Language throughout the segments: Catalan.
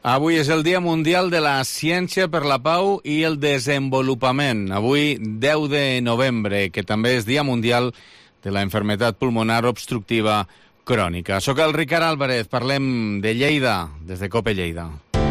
Avui és el Dia Mundial de la Ciència per la Pau i el Desenvolupament. Avui, 10 de novembre, que també és Dia Mundial de la Enfermetat Pulmonar Obstructiva Crònica. Soc el Ricard Álvarez, parlem de Lleida, des de COPE Lleida.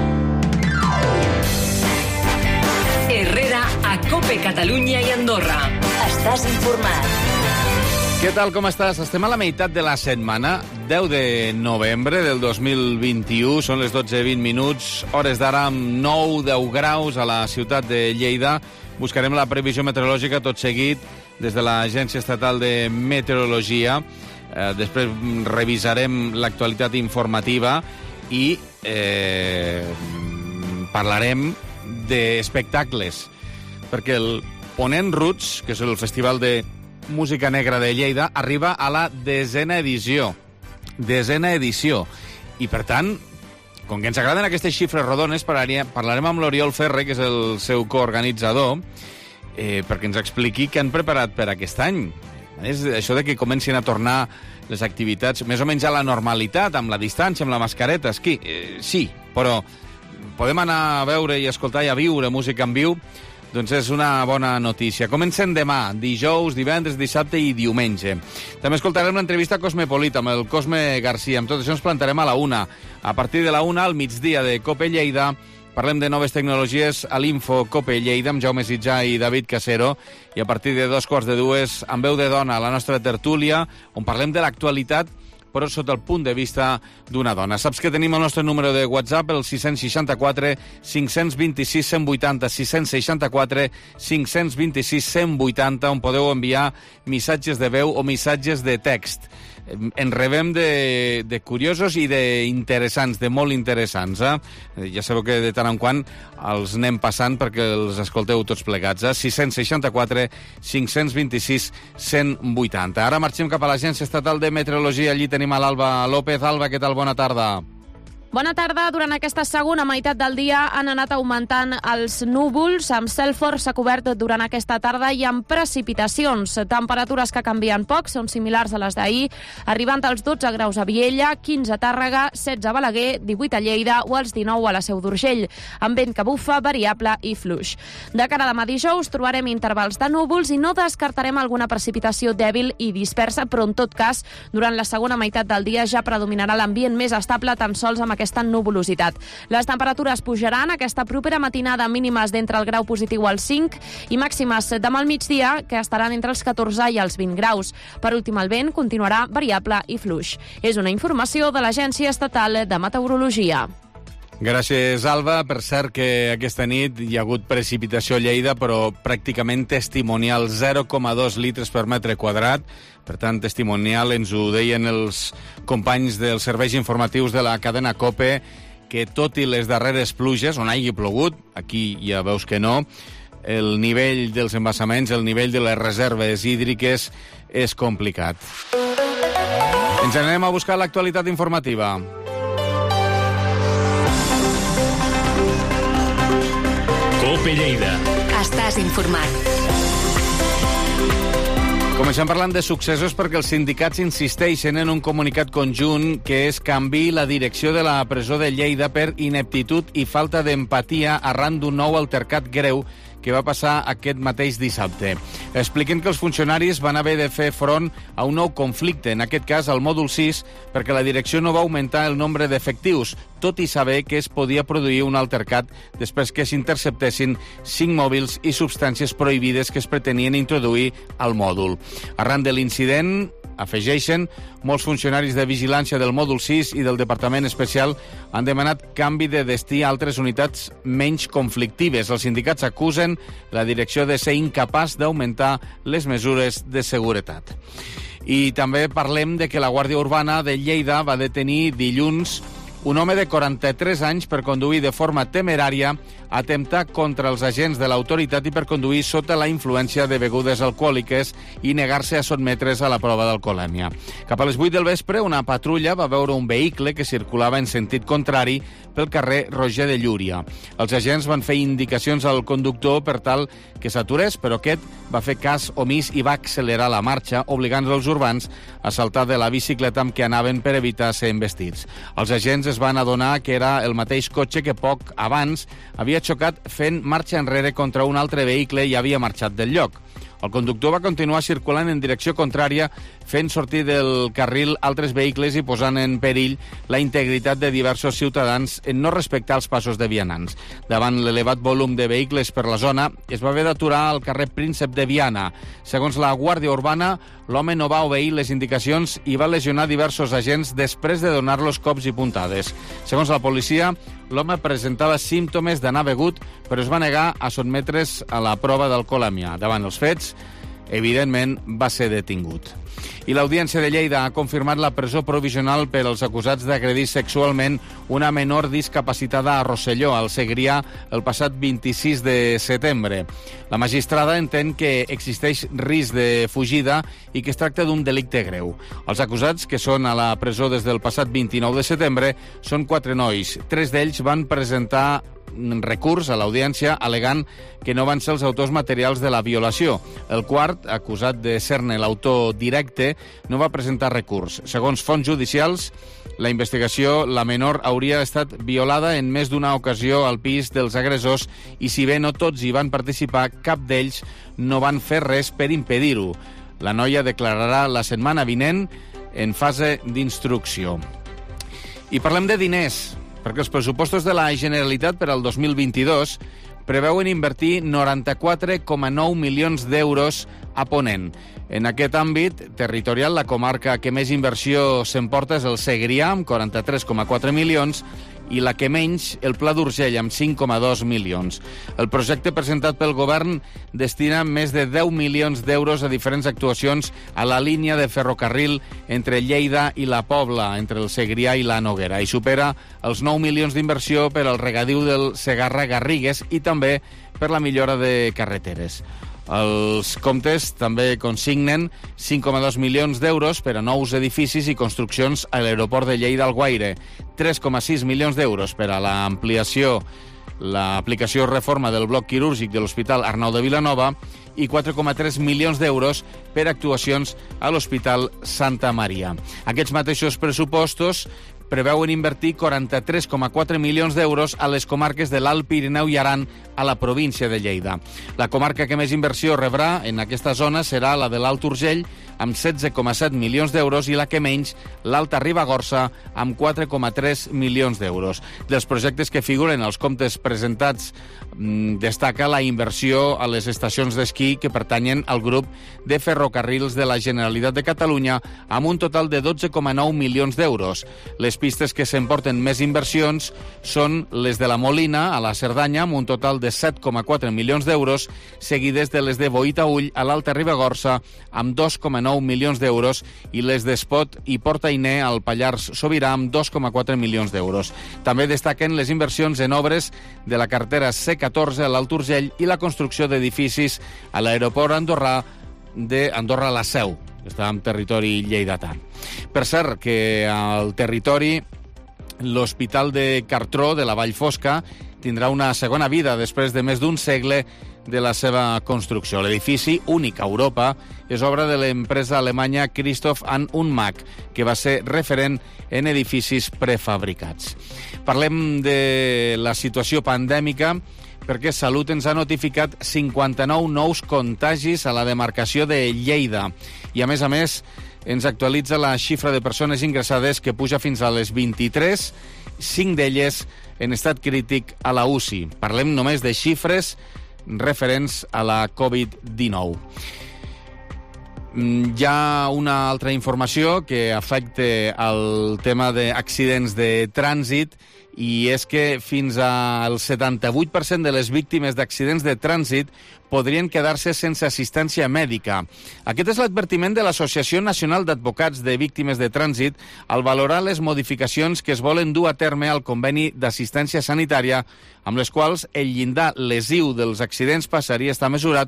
Herrera a COPE Catalunya i Andorra. Estàs informat. Què tal, com estàs? Estem a la meitat de la setmana, 10 de novembre del 2021, són les 12:20, hores d'ara amb 9-10 graus a la ciutat de Lleida. Buscarem la previsió meteorològica tot seguit des de l'Agència Estatal de Meteorologia. Després revisarem l'actualitat informativa i parlarem d'espectacles, perquè el Ponent Roots, que és el festival de música negra de Lleida, arriba a la desena edició. I, per tant, com que ens agraden aquestes xifres rodones, parlarem amb l'Oriol Ferre, que és el seu coorganitzador, perquè ens expliqui què han preparat per aquest any. És això de que comencin a tornar les activitats més o menys a la normalitat, amb la distància, amb la mascareta, sí, però podem anar a veure i escoltar i a viure música en viu. Doncs és una bona notícia. Comencem demà, dijous, divendres, dissabte i diumenge. També escoltarem una entrevista Cosmopolita amb el Cosme Garcia. Amb tot això ens plantarem a la 1. A partir de la 1, al migdia de COPE Lleida, parlem de noves tecnologies a l'Info COPE Lleida amb Jaume Sitjà i David Casero. I a partir de 2:45, amb veu de dona, a la nostra tertúlia, on parlem de l'actualitat, però sota el punt de vista d'una dona. Saps que tenim el nostre número de WhatsApp, el 664 526 180, 664 526 180, on podeu enviar missatges de veu o missatges de text. En rebem de curiosos i d'interessants, de molt interessants. Ja sabeu que de tant en quant els anem passant perquè els escolteu tots plegats. 664 526 180. Ara marxem cap a l'Agència Estatal de Meteorologia. Allí tenim a l'Alba López. Alba, què tal? Bona tarda. Bona tarda. Durant aquesta segona meitat del dia han anat augmentant els núvols, amb cel força cobert durant aquesta tarda i amb precipitacions. Temperatures que canvien poc, són similars a les d'ahir, arribant als 12 graus a Viella, 15 a Tàrrega, 16 a Balaguer, 18 a Lleida o als 19 a la Seu d'Urgell, amb vent que bufa, variable i fluix. De cara a demà dijous trobarem intervals de núvols i no descartarem alguna precipitació dèbil i dispersa, però en tot cas, durant la segona meitat del dia ja predominarà l'ambient més estable, tan sols amb aquesta nuvolositat. Les temperatures pujaran aquesta propera matinada, mínimes d'entre el grau positiu als 5 i màximes demà al migdia, que estaran entre els 14 i els 20 graus. Per últim, el vent continuarà variable i fluix. És una informació de l'Agència Estatal de Meteorologia. Gràcies, Alba. Per cert que aquesta nit hi ha hagut precipitació a Lleida, però pràcticament testimonial, 0,2 litres per metre quadrat. Per tant, testimonial, ens ho deien els companys dels serveis informatius de la cadena COPE, que tot i les darreres pluges, on hagi plogut, aquí ja veus que no, el nivell dels embassaments, el nivell de les reserves hídriques és complicat. Ens anem a buscar l'actualitat informativa. COPE Lleida. Estàs informat. Comencem parlant de successos perquè els sindicats insisteixen en un comunicat conjunt que es canviï la direcció de la presó de Lleida per ineptitud i falta d'empatia arran d'un nou altercat greu que va passar aquest mateix dissabte. Expliquen que els funcionaris van haver de fer front a un nou conflicte, en aquest cas al mòdul 6, perquè la direcció no va augmentar el nombre d'efectius, tot i saber que es podia produir un altercat després que s'interceptessin 5 mòbils i substàncies prohibides que es pretenien introduir al mòdul. Arran de l'incident, afegeixen, molts funcionaris de vigilància del mòdul 6 i del Departament Especial han demanat canvi de destí a altres unitats menys conflictives. Els sindicats acusen la direcció de ser incapaç d'augmentar les mesures de seguretat. I també parlem de que la Guàrdia Urbana de Lleida va detenir dilluns un home de 43 anys per conduir de forma temerària, atemptar contra els agents de l'autoritat i per conduir sota la influència de begudes alcohòliques i negar-se a sotmetre's a la prova d'alcoholèmia. Cap a les 8 del vespre, una patrulla va veure un vehicle que circulava en sentit contrari pel carrer Roger de Llúria. Els agents van fer indicacions al conductor per tal que s'aturés, però aquest va fer cas omís i va accelerar la marxa, obligant els urbans a saltar de la bicicleta amb què anaven per evitar ser embestits. Els agents es van adonar que era el mateix cotxe que poc abans havia xocat fent marxa enrere contra un altre vehicle i havia marxat del lloc. El conductor va continuar circulant en direcció contrària, fent sortir del carril altres vehicles i posant en perill la integritat de diversos ciutadans en no respectar els passos de vianants. Davant l'elevat volum de vehicles per la zona, es va haver d'aturar al carrer Príncep de Viana. Segons la Guàrdia Urbana, l'home no va obeir les indicacions i va lesionar diversos agents després de donar-los cops i puntades. Segons la policia, l'home presentava símptomes d'anar begut, però es va negar a sotmetre's a la prova d'alcoholèmia. Davant els fets, evidentment, va ser detingut. I l'Audiència de Lleida ha confirmat la presó provisional per als acusats d'agredir sexualment una menor discapacitada a Rosselló, al Segrià, el passat 26 de setembre. La magistrada entén que existeix risc de fugida i que es tracta d'un delicte greu. Els acusats, que són a la presó des del passat 29 de setembre, són 4 nois. 3 d'ells van presentar recurs a l'audiència al·legant que no van ser els autors materials de la violació. El quart, acusat de ser-ne l'autor directe, no va presentar recurs. Segons fonts judicials, la investigació, la menor hauria estat violada en més d'una ocasió al pis dels agressors i si bé no tots hi van participar, cap d'ells no van fer res per impedir-ho. La noia declararà la setmana vinent en fase d'instrucció. I parlem de diners, perquè els pressupostos de la Generalitat per al 2022 preveuen invertir 94,9 milions d'euros a Ponent. En aquest àmbit territorial, la comarca que més inversió s'emporta és el Segrià, amb 43,4 milions, i la que menys, el Pla d'Urgell, amb 5,2 milions. El projecte presentat pel govern destina més de 10 milions d'euros a diferents actuacions a la línia de ferrocarril entre Lleida i la Pobla, entre el Segrià i la Noguera, i supera els 9 milions d'inversió per al regadiu del Segarra-Garrigues i també per la millora de carreteres. Els comptes també consignen 5,2 milions d'euros per a nous edificis i construccions a l'aeroport de Lleida-Alguaire, 3,6 milions d'euros per a l'aplicació reforma del bloc quirúrgic de l'Hospital Arnau de Vilanova i 4,3 milions d'euros per actuacions a l'Hospital Santa Maria. Aquests mateixos pressupostos preveuen invertir 43,4 milions d'euros a les comarques de l'Alt Pirineu i Aran a la província de Lleida. La comarca que més inversió rebrà en aquesta zona serà la de l'Alt Urgell, amb 16,7 milions d'euros, i la que menys, l'Alta Ribagorça, amb 4,3 milions d'euros. Dels projectes que figuren als comptes presentats, destaca la inversió a les estacions d'esquí que pertanyen al grup de ferrocarrils de la Generalitat de Catalunya, amb un total de 12,9 milions d'euros. Les pistes que s'emporten més inversions són les de la Molina, a la Cerdanya, amb un total de 7,4 milions d'euros, seguides de les de Boïtaüll, a l'Alta Ribagorça, amb 2,9 milions d'euros, i les d'Espot i Portainer, al Pallars Sobirà, amb 2,4 milions d'euros. També destaquen les inversions en obres de la carretera C14 a l'Alt Urgell i la construcció d'edificis a l'aeroport andorrà d'Andorra-la Seu, que està en territori lleidatà. Per cert, que al territori l'Hospital de Cartró de la Vall Fosca tindrà una segona vida després de més d'un segle de la seva construcció. L'edifici, únic a Europa, és obra de l'empresa alemanya Christoph & Unmach, que va ser referent en edificis prefabricats. Parlem de la situació pandèmica, perquè Salut ens ha notificat 59 nous contagis a la demarcació de Lleida. I, a més, ens actualitza la xifra de persones ingressades, que puja fins a les 23, 5 d'elles en estat crític a la UCI. Parlem només de xifres referents a la Covid-19. Hi ha una altra informació que afecta el tema d'accidents de trànsit, i és que fins al 78% de les víctimes d'accidents de trànsit podrien quedar-se sense assistència mèdica. Aquest és l'advertiment de l'Associació Nacional d'Advocats de Víctimes de Trànsit al valorar les modificacions que es volen dur a terme al conveni d'assistència sanitària, amb les quals el llindar lesiu dels accidents passaria a estar mesurat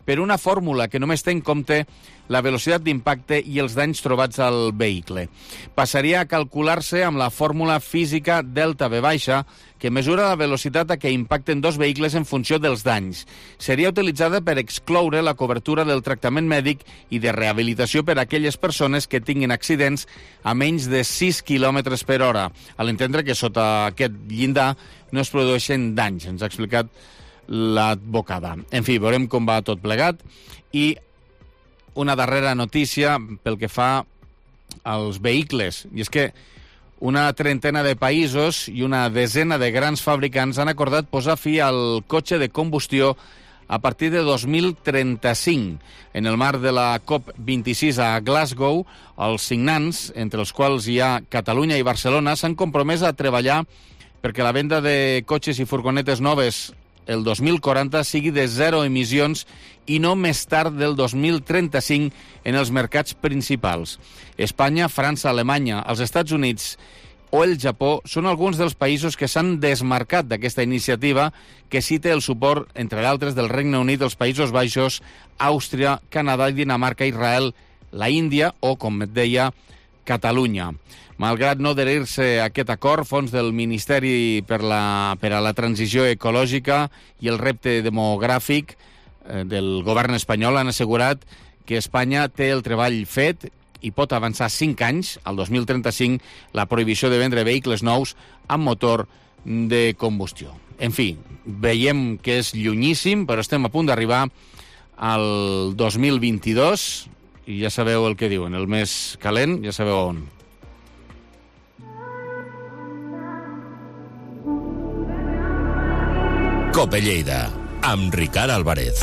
per una fórmula que només té en compte la velocitat d'impacte i els danys trobats al vehicle. Passaria a calcular-se amb la fórmula física delta V baixa, que mesura la velocitat a què impacten dos vehicles en funció dels danys. Seria utilitzada per excloure la cobertura del tractament mèdic i de rehabilitació per a aquelles persones que tinguin accidents a menys de 6 km per hora, a l'entendre que sota aquest llindar no es produeixen danys. Ens ha explicat l'advocada. En fi, veurem com va tot plegat. I una darrera notícia pel que fa als vehicles, i és que una trentena de països i una desena de grans fabricants han acordat posar fi al cotxe de combustió a partir de 2035. En el marc de la COP26 a Glasgow, els signants, entre els quals hi ha Catalunya i Barcelona, s'han compromès a treballar perquè la venda de cotxes i furgonetes noves el 2040 sigui de zero emissions i no més tard del 2035 en els mercats principals. Espanya, França, Alemanya, els Estats Units o el Japó són alguns dels països que s'han desmarcat d'aquesta iniciativa, que cita el suport, entre d'altres, del Regne Unit, els Països Baixos, Àustria, Canadà, Dinamarca, Israel, la Índia o, com et deia, Catalunya. Malgrat no adherir-se a aquest acord, fons del Ministeri per a la Transició Ecològica i el repte demogràfic del govern espanyol han assegurat que Espanya té el treball fet i pot avançar 5 anys, al 2035, la prohibició de vendre vehicles nous amb motor de combustió. En fi, veiem que és llunyíssim, però estem a punt d'arribar al 2022 i ja sabeu el que diuen, el més calent, ja sabeu on. Cope Lleida, amb Ricard Álvarez.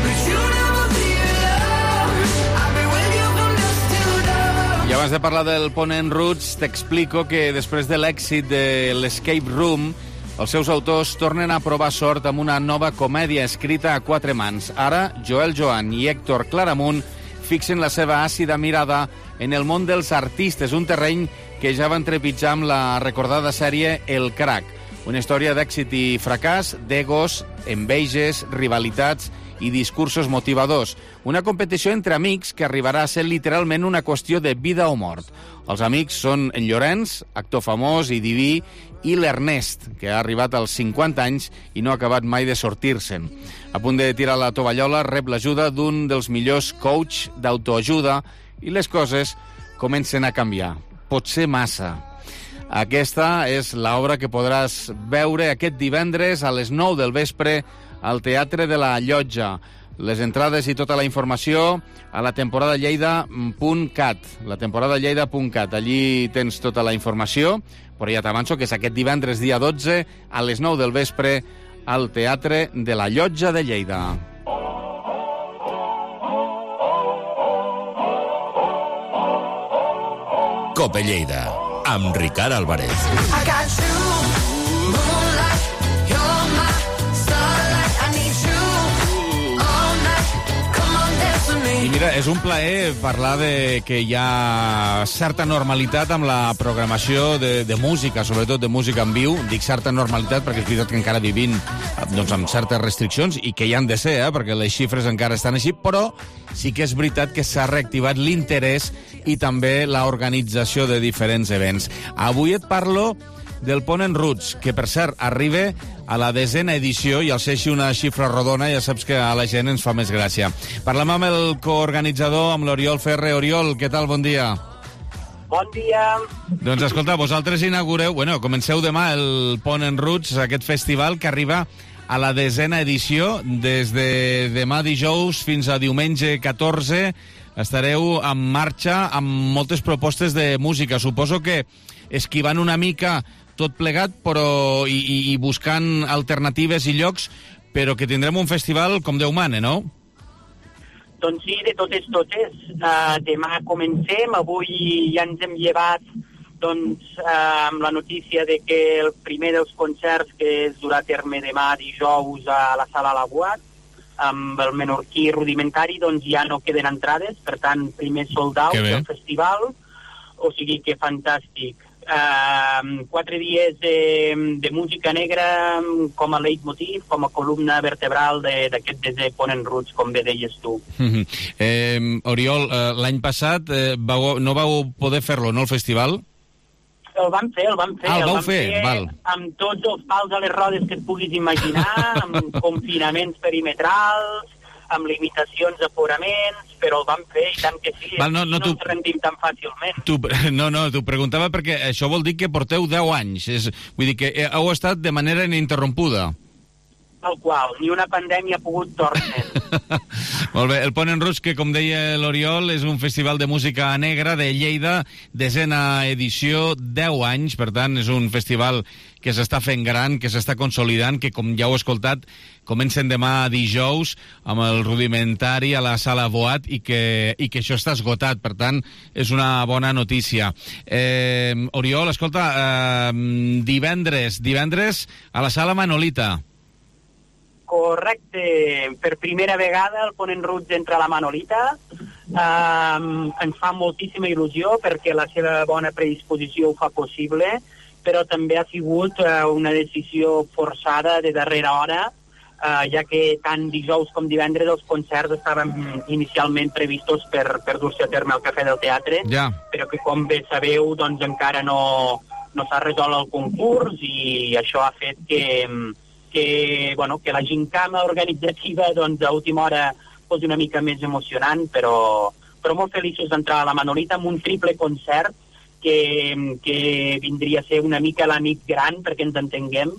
I abans de parlar del Ponent Roots, t'explico que després de l'èxit de l'Escape Room, els seus autors tornen a provar sort amb una nova comèdia escrita a 4 mans. Ara, Joel Joan i Héctor Claramunt fixen la seva àcida mirada en el món dels artistes, un terreny que ja van trepitjar amb la recordada sèrie El Crack. Una història d'èxit i fracàs, d'egos, enveges, rivalitats i discursos motivadors. Una competició entre amics que arribarà a ser literalment una qüestió de vida o mort. Els amics són en Llorenç, actor famós i diví, i l'Ernest, que ha arribat als 50 anys i no ha acabat mai de sortir-se'n. A punt de tirar la tovallola, rep l'ajuda d'un dels millors coach d'autoajuda i les coses comencen a canviar. Potser massa. Aquesta és l'obra que podràs veure aquest divendres a les 9 del vespre al Teatre de la Llotja. Les entrades i tota la informació a la temporadalleida.cat. latemporadalleida.cat. Allí tens tota la informació, però ja t'avanço que és aquest divendres dia 12 a les 9 del vespre al Teatre de la Llotja de Lleida. Cope Lleida, amb Ricard Álvarez. I mira, és un plaer parlar de que hi ha certa normalitat amb la programació de música, sobretot de música en viu. Dic certa normalitat perquè és veritat que encara vivim doncs, amb certes restriccions i que hi han de ser, perquè les xifres encara estan així, però sí que és veritat que s'ha reactivat l'interès i també l'organització de diferents events. Avui et parlo del Ponent Roots, que per cert arriba a la 10ª edició, i al ser així una xifra rodona ja saps que a la gent ens fa més gràcia. Parlem amb el coorganitzador, amb l'Oriol Ferre. Oriol, què tal? Bon dia. Bon dia. Doncs escolta, vosaltres inaugureu, comenceu demà el Ponent Roots, aquest festival que arriba a la 10ª edició. Des de demà dijous fins a diumenge 14 estareu en marxa amb moltes propostes de música. Suposo que esquivant una mica tot plegat, però i buscant alternatives i llocs, però que tindrem un festival com Déu mane, no? Doncs sí, de totes. Demà comencem. Avui ja ens hem llevat amb la notícia de que el primer dels concerts que es durà a terme demà dijous a la Sala Laguat, amb el menorquí rudimentari, doncs ja no queden entrades, per tant, primer sold out del festival, o sigui que fantàstic. 4 dies de música negra com a leitmotiv, com a columna vertebral d'aquest des de Ponent Roots, com bé deies tu. Oriol, l'any passat no vau poder fer-lo, no, el festival? El vam fer. El vau fer, val. Amb tots els pals a les rodes que et puguis imaginar, amb confinaments perimetrals, amb limitacions d'aforaments, però el vam fer, i tant que sí, no ens rendim tan fàcilment. T'ho preguntava perquè això vol dir que porteu 10 anys, vull dir que heu estat de manera ininterrompuda. Tal qual, ni una pandèmia ha pogut tornar. Molt bé, el Ponent Roots, que com deia l'Oriol, és un festival de música negra de Lleida, 10a edició, 10 anys, per tant, és un festival que s'està fent gran, que s'està consolidant, que, com ja heu escoltat, comencen demà dijous amb el rudimentari a la Sala Boat i que això està esgotat, per tant, és una bona notícia. Oriol, escolta, divendres a la Sala Manolita. Correcte, per primera vegada el Ponent Roots entra a la Manolita. Ens fa moltíssima il·lusió perquè la seva bona predisposició ho fa possible, però també ha sigut una decisió forçada de darrera hora, ja que tant dijous com divendres els concerts estaven inicialment previstos per dur-se a terme al Cafè del Teatre, però que, com bé sabeu, doncs encara no s'ha resolt el concurs, i això ha fet que la gincama organitzativa a última hora fos una mica més emocionant, però molt feliços d'entrar a la Manolita amb un triple concert que vindria a ser una mica l'amic gran, perquè ens entenguem,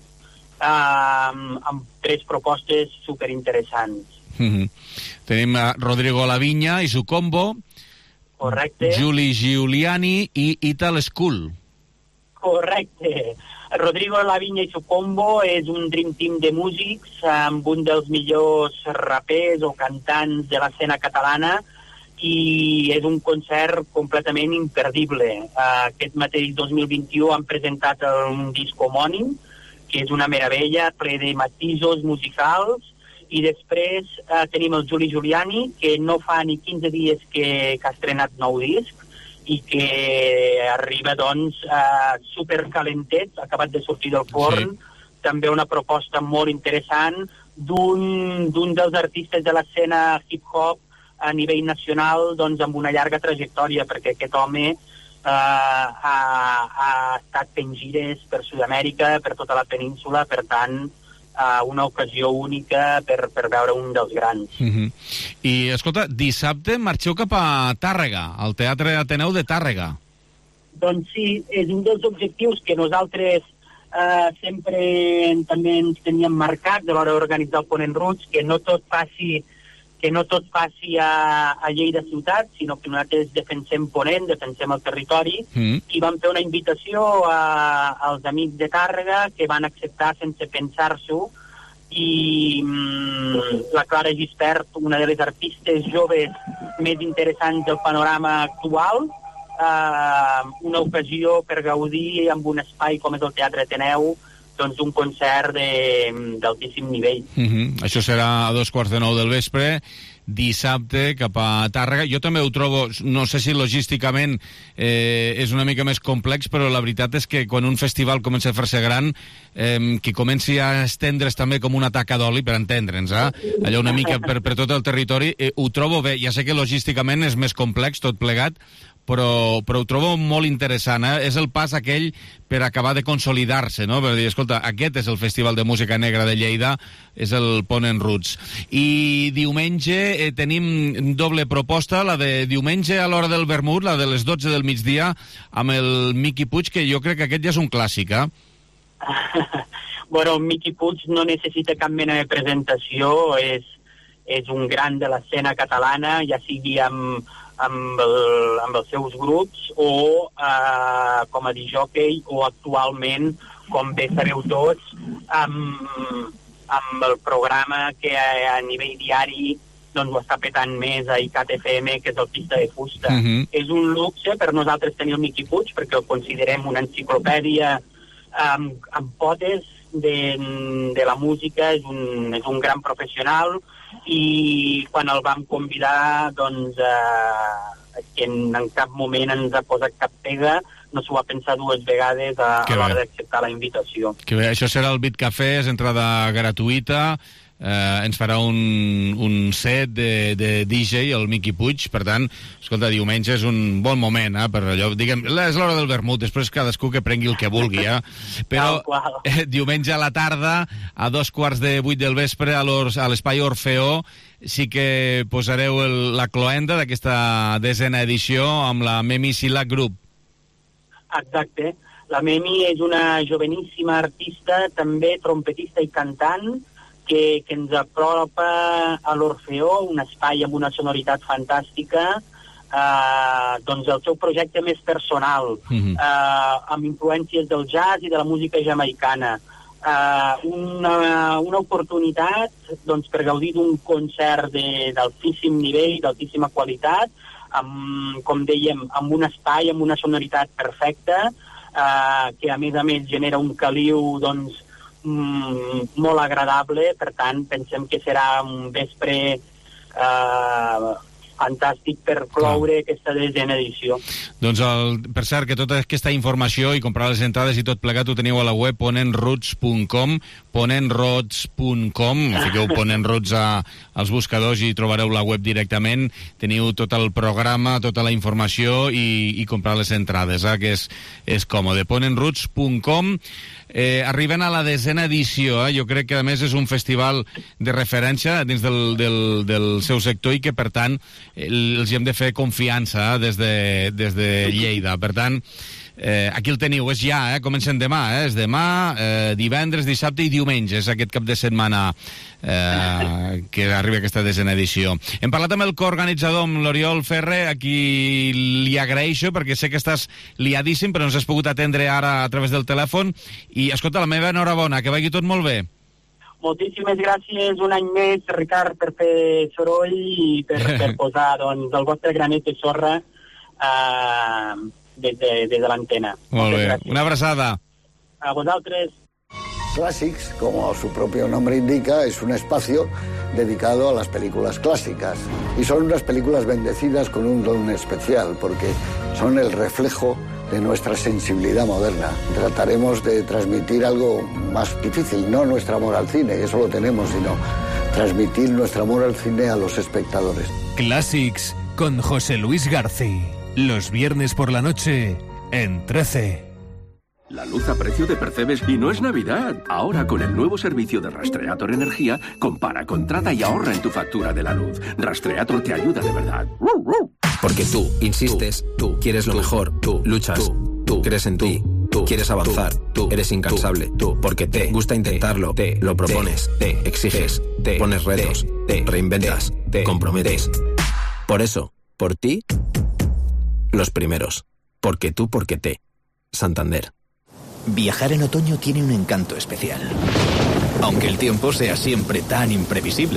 amb 3 propostes superinteressants. Tenim Rodrigo Lavinya i su combo. Correcte. Juli Giuliani i Ital School. Correcte. Rodrigo Lavinya i su combo és un dream team de músics amb un dels millors rapers o cantants de l'escena catalana, i és un concert completament imperdible. Aquest mateix 2021 han presentat un disc homònim, que és una meravella, ple de matisos musicals, i després tenim el Juli Giuliani, que no fa ni 15 dies que ha estrenat nou disc, i que arriba, doncs, supercalentet, acabat de sortir del forn. Sí. També una proposta molt interessant d'un dels artistes de l'escena hip-hop a nivell nacional, doncs, amb una llarga trajectòria, perquè aquest home ha estat fent gires per Sud-amèrica, per tota la península, per tant, una ocasió única per veure un dels grans. I, escolta, dissabte marxeu cap a Tàrrega, al Teatre Ateneu de Tàrrega. Doncs sí, és un dels objectius que nosaltres sempre també ens teníem marcat a l'hora d'organitzar el Ponent Roots, que no tot passi a Lleida ciutat, sinó que nosaltres defensem Ponent, defensem el territori, i vam fer una invitació als amics de Tàrrega, que van acceptar sense pensar-s'ho, i la Clara Gispert, una de les artistes joves més interessants del panorama actual, una ocasió per gaudir amb un espai com és el Teatre Ateneu, doncs un concert d'altíssim nivell. Això serà a 9:15 del vespre, dissabte, cap a Tàrrega. Jo també ho trobo, no sé si logísticament és una mica més complex, però la veritat és que quan un festival comença a fer-se gran, que comenci a estendre's també com una taca d'oli, per entendre'ns, allò una mica per tot el territori, ho trobo bé. Ja sé que logísticament és més complex tot plegat, però ho trobo molt interessant, És el pas aquell per acabar de consolidar-se, no? Per dir, escolta, aquest és el Festival de Música Negra de Lleida, és el Ponent Roots. I diumenge tenim doble proposta, la de diumenge a l'hora del vermut, la de les 12 del migdia, amb el Miqui Puig, que jo crec que aquest ja és un clàssic, Bueno, el Miqui Puig no necessita cap mena de presentació, és un gran de l'escena catalana, ja sigui amb els seus grups o com a discjòquei, o actualment, com bé sabeu tots, amb el programa que a nivell diari doncs ho està petant més a ICAT FM, que és el Pista de Fusta. És un luxe per nosaltres tenir el Miqui Puig, perquè el considerem una enciclopèdia amb potes de la música, és un gran professional, i quan el vam convidar, doncs, que en cap moment ens ha posat cap pega, no s'ho va pensar dues vegades a l'hora d'acceptar la invitació. Que bé, això serà el Beat Café, és entrada gratuïta, ens farà un set de DJ, el Miqui Puig, per tant, escolta, diumenge és un bon moment, per allò, diguem, és l'hora del vermut, després cadascú que prengui el que vulgui, però diumenge a la tarda, a 7:15 del vespre, a l'Espai Orfeó, sí que posareu la cloenda d'aquesta 10ª edició amb la Memi Sila Group. Exacte, la Memi és una joveníssima artista, també trompetista i cantant, que ens apropa a l'Orfeó, un espai amb una sonoritat fantàstica, doncs el seu projecte més personal, amb influències del jazz i de la música jamaicana. Una oportunitat doncs, per gaudir d'un concert d'altíssim nivell, d'altíssima qualitat, com dèiem, amb un espai, amb una sonoritat perfecta, que a més genera un caliu, doncs, molt agradable, per tant pensem que serà un vespre fantàstic per cloure aquesta 10ª edició. Doncs, per cert, que tota aquesta informació i comprar les entrades i tot plegat ho teniu a la web ponentroots.com, fiqueu Ponentroots als buscadors i trobareu la web directament, teniu tot el programa, tota la informació i comprar les entrades, que és còmode. Ponentroots.com. Arriben a la 10ª edició, jo crec que a més és un festival de referència dins del seu sector i que per tant els hi hem de fer confiança des de Lleida. Per tant, aquí el teniu, és ja, comencen demà, és demà, divendres, dissabte i diumenge, és aquest cap de setmana que arriba aquesta 10ª edició. Hem parlat amb el coorganitzador, amb l'Oriol Ferre, a qui li agraeixo perquè sé que estàs liadíssim, però ens has pogut atendre ara a través del telèfon i, escolta, la meva enhorabona, que vagi tot molt bé. Moltíssimes gràcies un any més, Ricard, per fer soroll i per posar doncs, el vostre granet de sorra des de l'antena. Molt bé, una abraçada. A vosaltres. Classics, como su propio nombre indica, es un espacio dedicado a las películas clásicas. Y son unas películas bendecidas con un don especial, porque son el reflejo de nuestra sensibilidad moderna. Trataremos de transmitir algo más difícil, no nuestro amor al cine, eso lo tenemos, sino transmitir nuestro amor al cine a los espectadores. Classics con José Luis García. Los viernes por la noche en 13. La luz a precio de Percebes y no es Navidad. Ahora con el nuevo servicio de Rastreator Energía, compara, contrata y ahorra en tu factura de la luz. Rastreator te ayuda de verdad. Porque tú insistes, tú quieres lo mejor, tú luchas, tú crees en ti, tú quieres avanzar, tú eres incansable, tú porque te gusta intentarlo, te lo propones, te exiges, te pones retos, te reinventas, te comprometes. Por eso, por ti, los primeros. Porque tú, porque te. Santander. Viajar en otoño tiene un encanto especial, aunque el tiempo sea siempre tan imprevisible.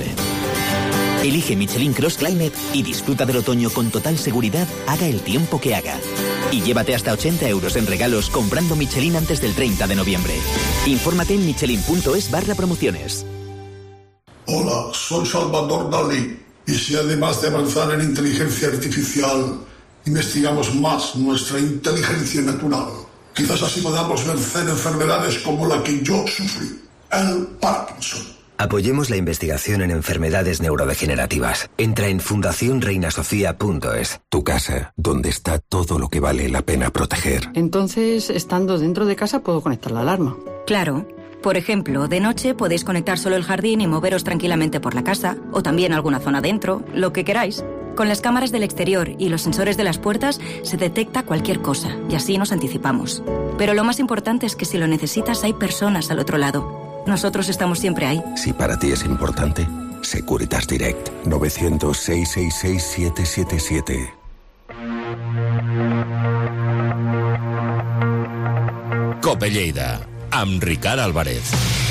Elige Michelin Cross Climate y disfruta del otoño con total seguridad, haga el tiempo que haga. Y llévate hasta 80 euros en regalos comprando Michelin antes del 30 de noviembre. Infórmate en michelin.es/promociones. Hola, soy Salvador Dalí. Y si además de avanzar en inteligencia artificial, investigamos más nuestra inteligencia natural, quizás así podamos vencer enfermedades como la que yo sufrí, el Parkinson. Apoyemos la investigación en enfermedades neurodegenerativas. Entra en fundacionreinasofía.es. Tu casa, donde está todo lo que vale la pena proteger. Entonces, estando dentro de casa, puedo conectar la alarma. Claro. Por ejemplo, de noche podéis conectar solo el jardín y moveros tranquilamente por la casa, o también alguna zona dentro, lo que queráis. Con las cámaras del exterior y los sensores de las puertas se detecta cualquier cosa y así nos anticipamos. Pero lo más importante es que si lo necesitas hay personas al otro lado. Nosotros estamos siempre ahí. Si para ti es importante, Securitas Direct. 900-666-777. Cope Lleida, amb Ricard Álvarez.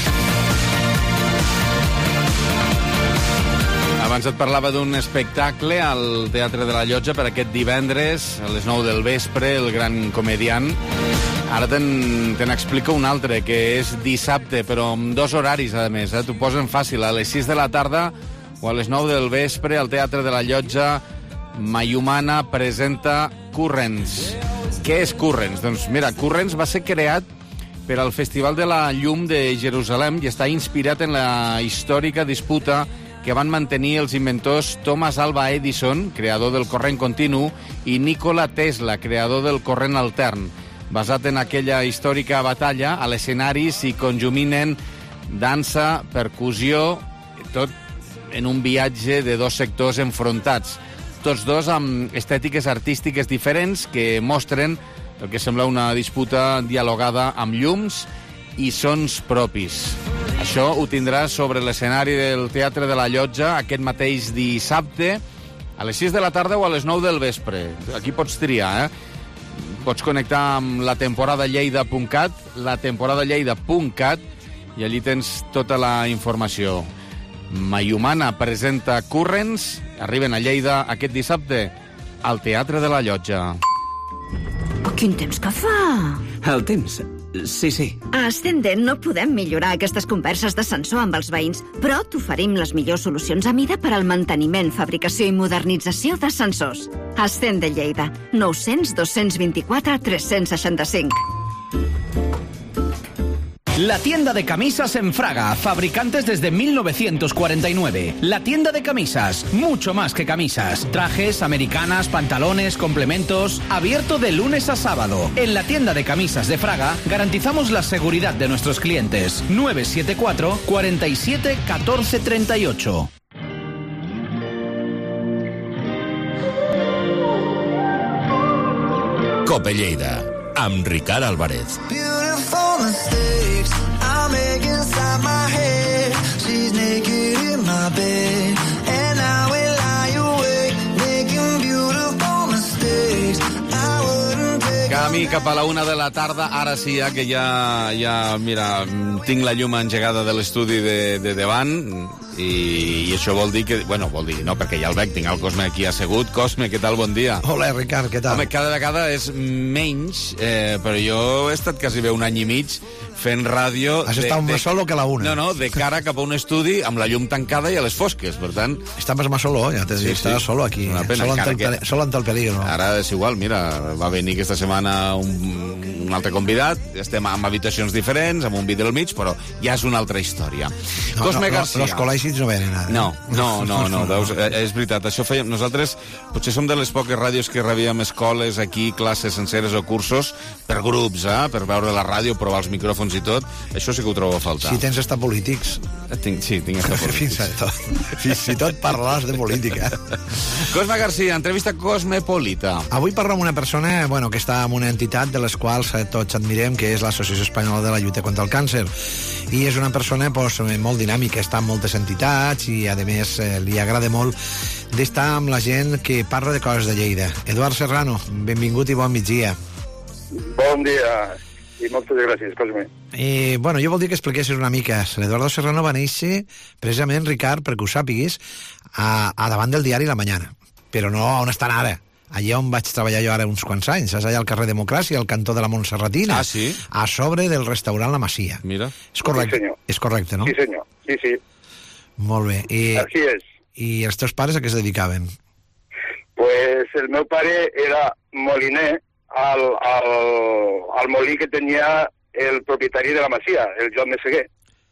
Abans et parlava d'un espectacle al Teatre de la Llotja per aquest divendres, a les 9 del vespre, el gran comediant. Ara te n'explico un altre, que és dissabte, però amb dos horaris, a més. T'ho posen fàcil, a les 6 de la tarda o a les 9 del vespre, al Teatre de la Llotja. Mayumana presenta Currents. Què és Currents? Doncs mira, Currents va ser creat per al Festival de la Llum de Jerusalem i està inspirat en la històrica disputa que van mantenir els inventors Thomas Alva Edison, creador del corrent continu, i Nikola Tesla, creador del corrent altern. Basat en aquella històrica batalla, a l'escenari s'hi conjuminen dansa, percussió, tot en un viatge de dos sectors enfrontats. Tots dos amb estètiques artístiques diferents que mostren el que sembla una disputa dialogada amb llums i sons propis. Això ho tindràs sobre l'escenari del Teatre de la Llotja aquest mateix dissabte a les 6 de la tarda o a les 9 del vespre. Aquí pots triar, Pots connectar amb latemporadalleida.cat, latemporadalleida.cat, i allí tens tota la informació. Mayumana presenta Currents, arriben a Lleida aquest dissabte al Teatre de la Llotja. Quin temps que fa! El temps? Sí. A Ascendent no podem millorar aquestes converses d'ascensor amb els veïns, però t'oferim les millors solucions a mida per al manteniment, fabricació i modernització d'ascensors. Ascendent Lleida, 900 224 365. La tienda de camisas en Fraga, fabricantes desde 1949. La tienda de camisas, mucho más que camisas. Trajes, americanas, pantalones, complementos. Abierto de lunes a sábado. En la tienda de camisas de Fraga garantizamos la seguridad de nuestros clientes. 974 47 14 38. Cope Lleida, amb Ricard Álvarez. I make inside my head. She's naked in my bed, and I will lie awake, making beautiful mistakes. I wouldn't take. Camí cap a la 1 de la tarda, ara sí, que ja, mira, tinc la llum engegada de l'estudi de davant, i això vol dir que... Bueno, vol dir, no, perquè ja el veig, tinc el Cosme aquí assegut. Cosme, què tal? Bon dia. Hola, Ricard, què tal? Home, cada vegada és menys, però jo he estat quasi bé un any i mig fent ràdio... Has estat més solo que la una. No, de cara cap a un estudi amb la llum tancada i a les fosques, per tant... Estàs més solo, ja t'he dit, estàs solo aquí. Solo ante el peligro. Ara és igual, mira, va venir aquesta setmana un altre convidat, estem amb habitacions diferents, amb un vídeo al mig, però ja és una altra història. Cosme García. Los col·legis no venen ara. No, veus, és veritat, això fèiem... Nosaltres potser som de les poques ràdios que rebíem escoles aquí, classes senceres o cursos per grups, per veure la ràdio, provar els micròfons i tot. Això sí que ho trobo a faltar. Si tens estar polítics. Sí, tinc estar polítics. Fins i tot parlaràs de política. Cosme García, entrevista cosmopolita. Avui parlo amb una persona que està en una entitat de les quals tots admirem, que és l'Associació Espanyola de la Lluita contra el Càncer. I és una persona molt dinàmica, està en moltes entitats i, a més, li agrada molt d'estar amb la gent que parla de coses de Lleida. Eduard Serrano, benvingut i bon migdia. Bon dia i moltes gràcies, Cosme. Jo vol dir que expliquessis una mica. L'Eduardo Serrano va néixer, precisament, Ricard, perquè ho sàpiguis, a davant del diari La Mañana. Però no on estan ara. Allà on vaig treballar jo ara uns quants anys, és allà al carrer Democràcia, al cantó de la Montserratina. Ah, sí? A sobre del restaurant La Masia. Mira. És correcte, sí, senyor. És correcte, no? Sí, senyor. Sí. Molt bé. Així és. I els teus pares a què es dedicaven? Pues el meu pare era moliner al molí que tenia el propietari de la Masia, el Joan Meseguer.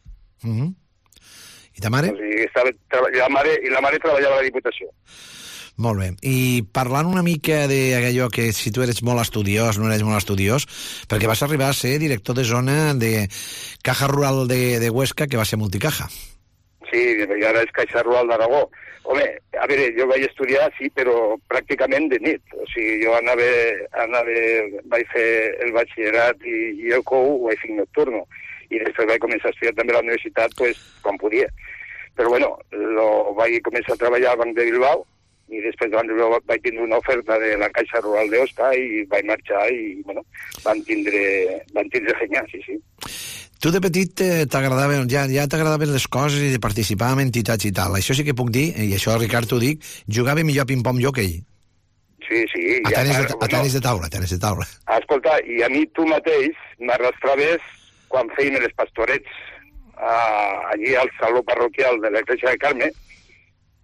I ta mare? O sigui, la mare treballava a la Diputació. Molt bé. I parlant una mica d'allò que si tu eres molt estudiós, no eres molt estudiós, perquè vas arribar a ser director de zona de Caja Rural de Huesca, que va ser Multicaja. Sí, i ara és Caixa Rural d'Aragó. Home, a veure, jo vaig estudiar, sí, però pràcticament de nit. O sigui, jo vaig fer el batxillerat i el COU, ho vaig fer nocturno. I després vaig començar a estudiar també a la universitat, pues, quan podia. Però, bueno, vaig començar a treballar al Banc de Bilbao, i després de Banc de Bilbao vaig tindre una oferta de la Caixa Rural d'Osca i vaig marxar i, bueno, van tindre feina, sí. Tu de petit t'agradaven, ja t'agradaven les coses i de participar en entitats i tal. Això sí que puc dir, i això, Ricard, t'ho dic, jugava millor a ping-pong jo que ell. Sí. A tenis de taula. Escolta, i a mi tu mateix m'arrastraves quan feien els pastorets allí al saló parroquial de l'Església de Carme,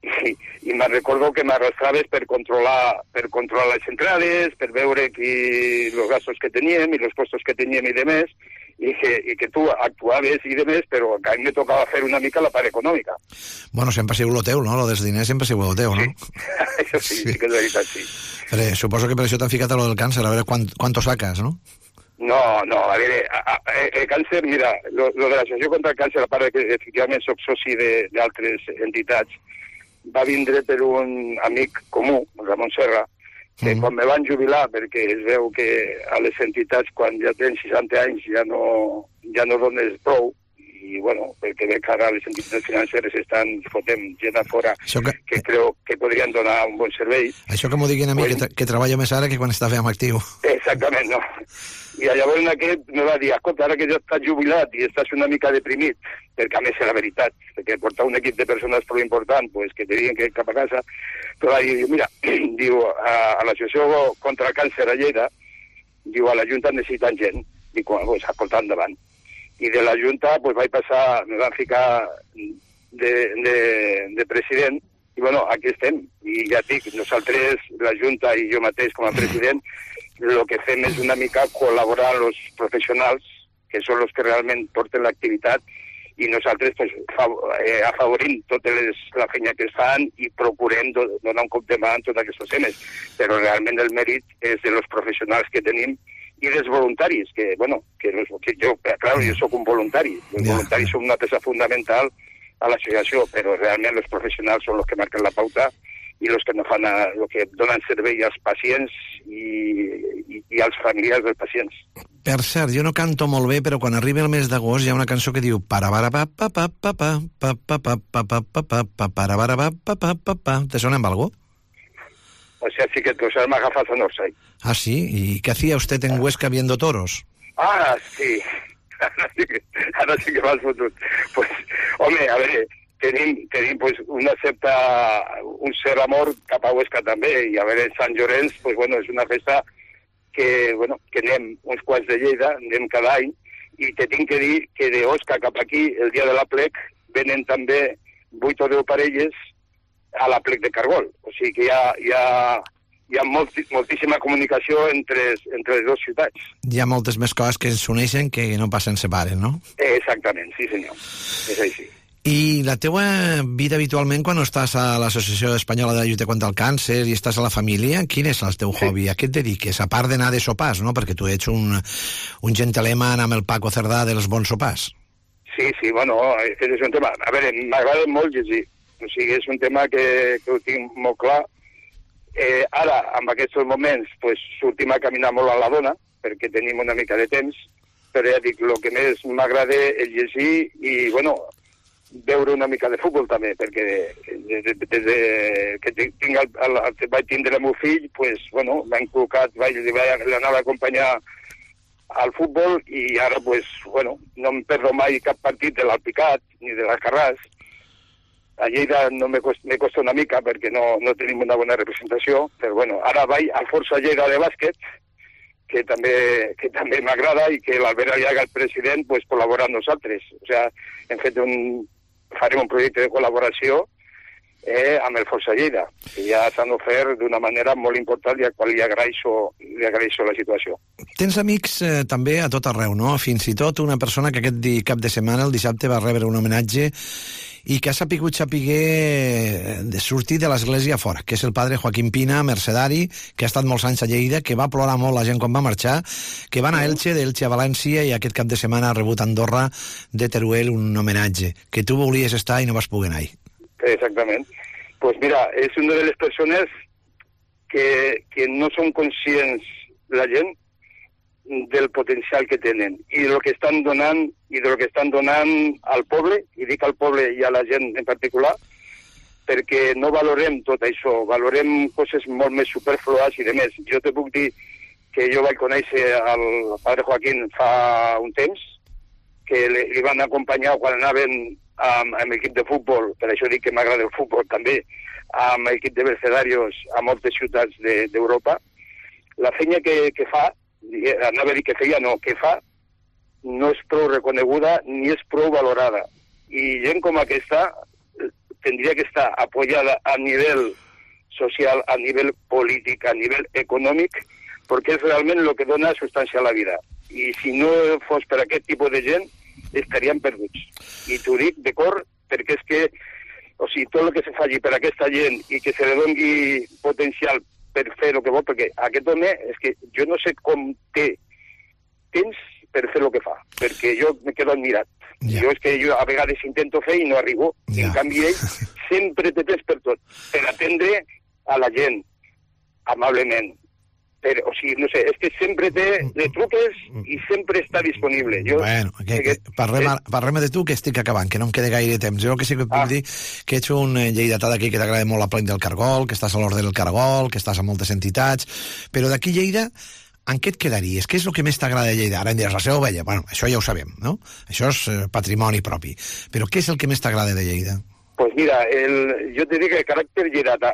i me'n recordo que m'arrastraves per controlar les entrades, per veure els gastos que teníem i els costos que teníem i demés, i que tu actuaves i demés, però que a mi me tocava fer una mica la part econòmica. Bueno, sempre ha sigut lo teu, no? Lo dels diners sempre ha sigut lo teu, no? Això sí que és veritat, sí. Però suposo que per això t'han ficat a lo del càncer, a veure quanto sacas, no? No, a veure, el càncer, mira, lo de l'Associació contra el Càncer, a part que efectivament soc soci d'altres entitats, va vindre per un amic comú, Ramon Serra, que quan me van jubilar, perquè es veu que a les entitats quan ja tens 60 anys ja no dones prou, i bueno, perquè veig que ara les entitats financeres estan fotent gent a fora que creu que podrien donar un bon servei. Això que m'ho diguin a mi, que treballo més ara que quan estava en actiu. Exactament, no. I llavors aquest me va dir, escolta, ara que ja estàs jubilat i estàs una mica deprimit, perquè a més és la veritat, perquè portar un equip de persones prou important, pues, que te diguen que cap a casa, però va dir, mira, diu, a l'Associació contra el Càncer a Lleida, diu, a la Junta necessiten gent, dic, pues, escolta, endavant. I de la Junta, pues, vaig passar, me van ficar de president, i bueno, aquí estem, i ja dic, nosaltres, la Junta i jo mateix com a president, el que fem és una mica col·laborar amb els professionals, que són els que realment porten l'activitat, i nosaltres pues, afavorim tota la feina que es fan i procurem donar un cop de mà en tots aquests temes. Però realment el mèrit és dels professionals que tenim i dels voluntaris, que jo, clar, jo soc un voluntari. Els voluntaris són una peça fundamental a l'associació, però realment els professionals són els que marquen la pauta i els que no fan el que donen servei als pacients i als familiars dels pacients. Per cert, jo no canto molt bé, però quan arriba el mes d'agost hi ha una cançó que diu ¿te suena en algo? O sea, sí que tú sabes más gafas a Norsay. Ah, sí, ¿y qué hacía usted en Huesca viendo toros? Ah, sí, ara sí que m'has fotut. Pues, home, a veure, tenim pues, un cert amor cap a Huesca també, i a veure, Sant Llorenç, pues, bueno, és una festa que anem uns quants de Lleida, anem cada any, i te tinc que dir que d'Osca cap aquí, el dia de la plec, venen també 8 o 10 parelles a la plec de Cargol. O sigui que hi ha moltíssima comunicació entre les dues ciutats. Hi ha moltes més coses que ens uneixen que no passen separen, no? Exactament, sí senyor. És així. I la teua vida habitualment quan estàs a l'Associació Espanyola de Lluita contra el Càncer i estàs a la família, quin és el teu hobby? A què et dediques? A part d'anar de sopars, no? Perquè tu ets un gentleman amb el Paco Cerdà dels bons sopars. Sí, bueno, aquest és un tema... A veure, m'agrada molt llegir. O sigui, és un tema que ho tinc molt clar. Ara, en aquests moments, pues, sortim a caminar molt a la dona, perquè tenim una mica de temps, però ja dic, el que més m'agrada és llegir i, bueno, veure una mica de futbol també, perquè des que vaig tindre el meu fill, pues, bueno, m'ha inculcat, l'anava a acompanyar al futbol i ara, pues, bueno, no em perdo mai cap partit de l'Alpicat ni de l'Alcarràs. A Lleida me costa una mica perquè no tenim una bona representació, però bueno, ara vaig al Força Lleida de bàsquet, que també m'agrada i que l'Albert Aliaga, el president, pues, col·labora amb nosaltres. O sigui, farem un projecte de col·laboració amb el Força Lleida, que ja s'han ofert d'una manera molt important i a qual li agraeixo la situació. Tens amics també a tot arreu, no? Fins i tot una persona que aquest cap de setmana, el dissabte, va rebre un homenatge i que ha sapigut sortir de l'església fora, que és el padre Joaquim Pina, mercedari, que ha estat molts anys a Lleida, que va plorar molt la gent quan va marxar, que va anar a Elche, d'Elche a València, i aquest cap de setmana ha rebut a Andorra de Teruel un homenatge, que tu volies estar i no vas poder anar-hi. Exactament. Pues mira, és una de les persones que no són conscients la gent del potencial que tenen i del que estan donant al poble, i dic al poble i a la gent en particular, perquè no valorem tot això, valorem coses molt més superflues i de més. Jo te puc dir que jo vaig conèixer el padre Joaquín fa un temps, que li van acompanyar quan anaven amb l'equip de futbol, per això dic que m'agrada el futbol també, amb l'equip de mercedarios a moltes ciutats d'Europa. La feina que fa, anava a dir que feia, no, que fa, no és prou reconeguda ni és prou valorada. I gent com aquesta tendría que estar apoyada a nivel social, a nivel polític, a nivell econòmic, perquè és realment el que dona substància a la vida. I si no fos per aquest tipus de gent, estaríem perduts. I t'ho dic de cor, perquè és que, o sigui, tot el que se faci per aquesta gent i que se li doni potencial per fer el que vol, perquè aquest home, és que jo no sé com té temps per fer el que fa, perquè jo me quedo admirat. Jo és que jo a vegades intento fer i no arribo, i en canvi ell sempre té temps per tot, per atendre a la gent, amablement. O sigui, no sé, és que sempre le truques i sempre està disponible. Bueno, parlem de tu, que estic acabant, que no em queda gaire temps. Jo el que sí que et puc dir que ets un lleidatà d'aquí que t'agrada molt la plec del Cargol, que estàs a l'Orde del Cargol, que estàs a moltes entitats, però d'aquí Lleida, en què et quedaries? Què és el que més t'agrada de Lleida? Ara em diràs, la seva ovella. Bueno, això ja ho sabem, no? Això és patrimoni propi. Però què és el que més t'agrada de Lleida? Pues mira, jo te dic el caràcter lleidatà.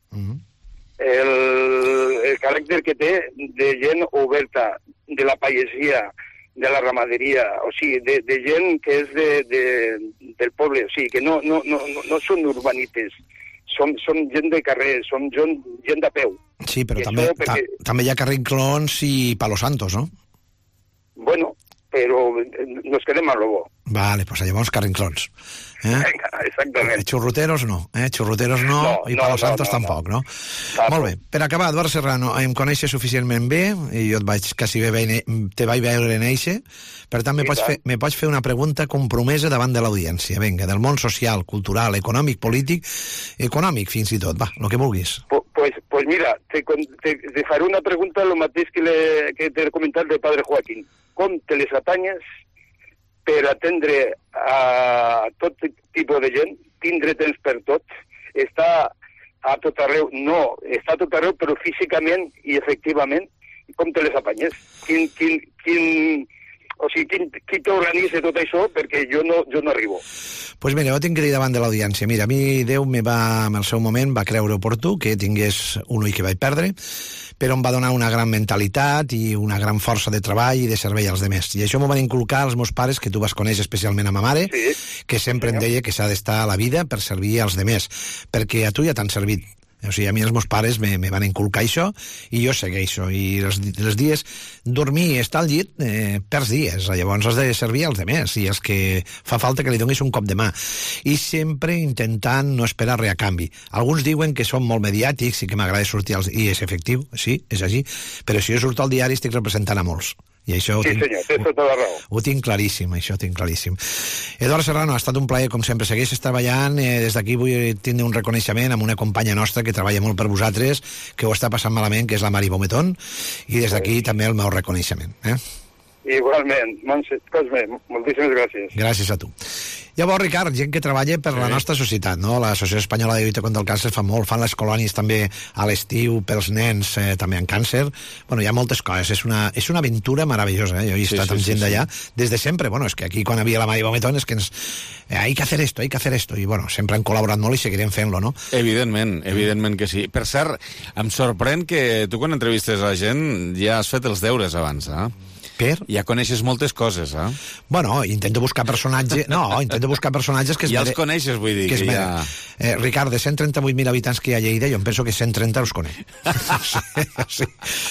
El caràcter que té de gent oberta, de la pagesia, de la ramaderia, o sigui, de gent que és del poble, o sigui, que no són urbanites, són gent de carrer, són gent de peu. Sí, però també hi ha carrinclons i Palos Santos, no? Bueno, però nos quedem a lo bo. Vale, pues llavors carrinclons. Exactament. Xurruteros no, Xurruteros no, i Palos Santos tampoc, no? Molt bé. Per acabar, Eduard Serrano, em coneixes suficientment bé, i jo te vaig veure en eixe, per tant, me pots fer una pregunta compromesa davant de l'audiència. Vinga, del món social, cultural, econòmic, polític, econòmic fins i tot, va, el que vulguis. Pues mira, te faré una pregunta lo mateix que t'he comentat del padre Joaquín. Com te les apanyes per atendre a tot tipus de gent, tindre temps per tot, està a tot arreu, està a tot arreu, però físicament i efectivament, com te les apanyes? Qui t'organitza tot això? Perquè jo no arribo. Pues mira, jo tinc que dir davant de l'audiència. Mira, a mi Déu en el seu moment va creure oportú que tingués un ull que vaig perdre, però em va donar una gran mentalitat i una gran força de treball i de servei als demés. I això m'ho van inculcar els meus pares, que tu vas conèixer especialment a ma mare, que sempre em deia que s'ha d'estar a la vida per servir als demés, perquè a tu ja t'han servit. O sigui, a mi els meus pares me van inculcar això i jo segueixo. I els dies dormir i estar al llit perds dies. Llavors has de servir als demés i els que fa falta que li donis un cop de mà. I sempre intentant no esperar res a canvi. Alguns diuen que som molt mediàtics i que m'agrada sortir i és efectiu, sí, és així, però si jo surto al diari estic representant a molts. I això sí, senyor, té tota la raó. Ho tinc claríssim, això ho tinc claríssim. Eduard Serrano, ha estat un plaer, com sempre. Segueixes treballant. Des d'aquí vull tindre un reconeixement amb una companya nostra que treballa molt per vosaltres, que ho està passant malament, que és la Mari Bometón, i des d'aquí també el meu reconeixement. Igualment. Cosme, moltíssimes gràcies. Gràcies a tu. Llavors, Ricard, gent que treballa per la nostra societat, no? L'Associació Espanyola de Lluita contra el Càncer fa molt, fan les colònies també a l'estiu pels nens també amb càncer. Bueno, hi ha moltes coses, és una aventura meravellosa, Jo he estat amb gent d'allà des de sempre. Bueno, és que aquí quan havia la Mari Bometón és que hay que hacer esto, i bueno, sempre han col·laborat molt i seguirem fent-lo, no? Evidentment que sí. Per cert, em sorprèn que tu quan entrevistes a la gent ja has fet els deures abans, Ja coneixes moltes coses, Bueno, intento buscar personatges... intento buscar personatges que... Ja els coneixes, vull dir, que ja... Ricard, de 130.000 habitants que hi ha a Lleida, jo em penso que 130 els conec. Sí.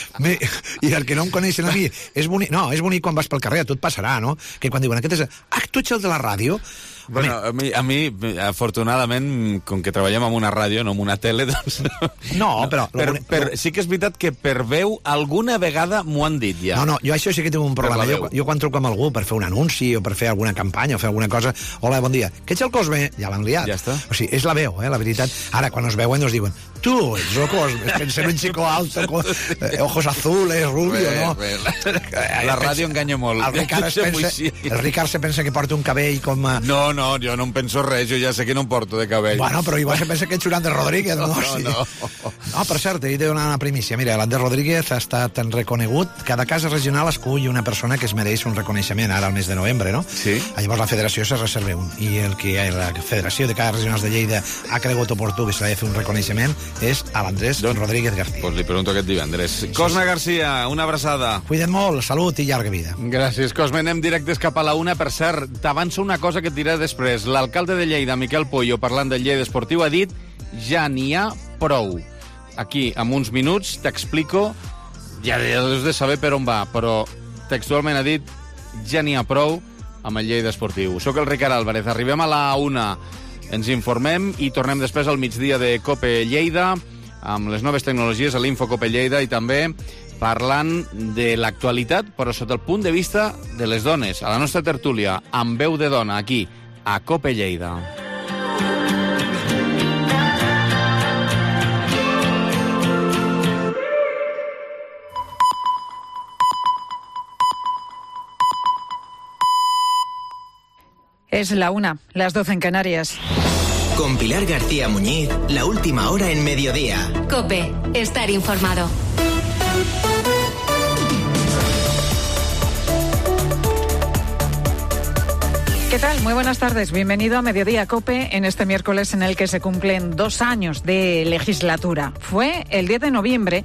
I el que no em coneixen a mi, és bonic... No, és bonic quan vas pel carrer, a tu et passarà, no? Que quan diuen, aquest és... tu ets el de la ràdio? Bueno, a mi, afortunadament, com que treballem en una ràdio, no en una tele, doncs... No, però... Sí que és veritat que per veu alguna vegada m'ho han dit, ja. No, jo això sí que tinc un problema. Jo quan truco amb algú per fer un anunci o per fer alguna campanya o fer alguna cosa... Hola, bon dia. Que ets el Cosme? Ja l'han liat. Ja està. O sigui, és la veu, la veritat. Ara, quan us veuen, us diuen tu ets el Cosme, pensem un chico alto, ojos azules, rubio, no? La ràdio enganya molt. El Ricard se pensa que porta un cabell com... No, jo no em penso res, jo ja sé que no em porto de cabell. Bueno, però igual se pensa que ets un Ander Rodríguez, no? No, per cert, he de donar una primícia. Mira, l'Ander Rodríguez ha estat reconegut. Cada casa regional escull una persona que es mereix un reconeixement ara al mes de novembre, no? Sí. Llavors la federació se reserva un. I el que la federació de cases regionals de Lleida ha cregut oportú que s'ha de fer un reconeixement és a l'Andrés Rodríguez García. Pues li pregunto aquest divendres. Cosme García, una abraçada. Cuida't molt, salut i llarga vida. Gràcies, Cosme. Anem directes cap a la una. Per cert, t'avanço una cosa que et diré després. L'alcalde de Lleida, Miquel Pueyo, parlant del Lleida Esportiu, ha dit ja n'hi ha prou. Aquí, en uns minuts, t'explico, ja has de saber per on va, però textualment ha dit ja n'hi ha prou amb el Lleida Esportiu. Soc el Ricard Álvarez, arribem a la 1, ens informem i tornem després al migdia de COPE Lleida, amb les noves tecnologies a l'Info COPE Lleida i també parlant de l'actualitat, però sota el punt de vista de les dones, a la nostra tertúlia, amb veu de dona, aquí, a COPE Lleida. Es la 1, las 12 en Canarias. Con Pilar García Muñiz, la última hora en mediodía. COPE, estar informado. ¿Qué tal? Muy buenas tardes. Bienvenido a Mediodía COPE en este miércoles en el que se cumplen 2 años de legislatura. Fue el 10 de noviembre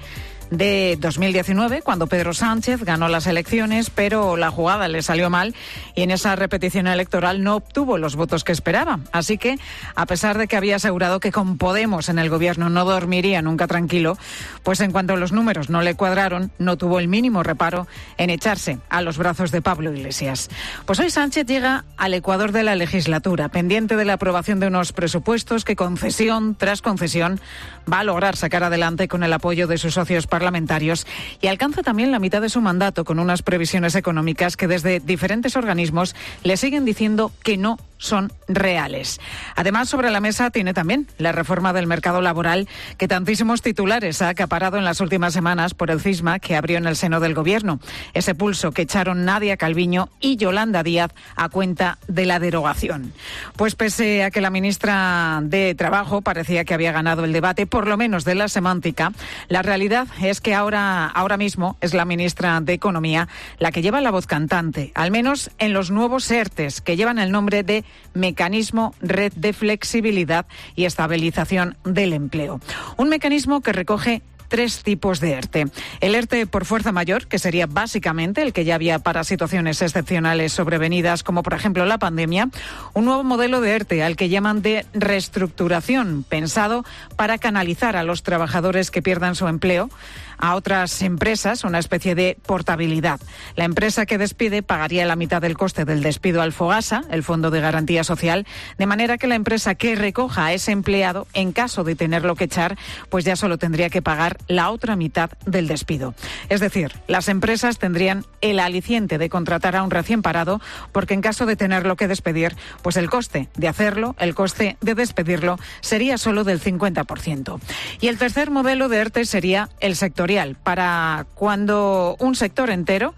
de 2019, cuando Pedro Sánchez ganó las elecciones, pero la jugada le salió mal y en esa repetición electoral no obtuvo los votos que esperaba. Así que, a pesar de que había asegurado que con Podemos en el gobierno no dormiría nunca tranquilo, pues en cuanto los números no le cuadraron, no tuvo el mínimo reparo en echarse a los brazos de Pablo Iglesias. Pues hoy Sánchez llega al ecuador de la legislatura, pendiente de la aprobación de unos presupuestos que concesión tras concesión va a lograr sacar adelante con el apoyo de sus socios parlamentarios y alcanza también la mitad de su mandato con unas previsiones económicas que desde diferentes organismos le siguen diciendo que no son reales. Además, sobre la mesa tiene también la reforma del mercado laboral que tantísimos titulares ha acaparado en las últimas semanas por el cisma que abrió en el seno del gobierno. Ese pulso que echaron Nadia Calviño y Yolanda Díaz a cuenta de la derogación. Pues pese a que la ministra de Trabajo parecía que había ganado el debate, por lo menos de la semántica, la realidad es que ahora mismo es la ministra de Economía la que lleva la voz cantante, al menos en los nuevos ERTES, que llevan el nombre de Mecanismo Red de Flexibilidad y Estabilización del Empleo. Un mecanismo que recoge 3 tipos de ERTE. El ERTE por fuerza mayor, que sería básicamente el que ya había para situaciones excepcionales sobrevenidas, como por ejemplo la pandemia. Un nuevo modelo de ERTE, al que llaman de reestructuración, pensado para canalizar a los trabajadores que pierdan su empleo a otras empresas, una especie de portabilidad. La empresa que despide pagaría la mitad del coste del despido al FOGASA, el Fondo de Garantía Social, de manera que la empresa que recoja a ese empleado, en caso de tenerlo que echar, pues ya solo tendría que pagar la otra mitad del despido. Es decir, las empresas tendrían el aliciente de contratar a un recién parado, porque en caso de tenerlo que despedir, pues el coste de hacerlo, el coste de despedirlo, sería solo del 50%. Y el tercer modelo de ERTE sería el sectorial, para cuando un sector entero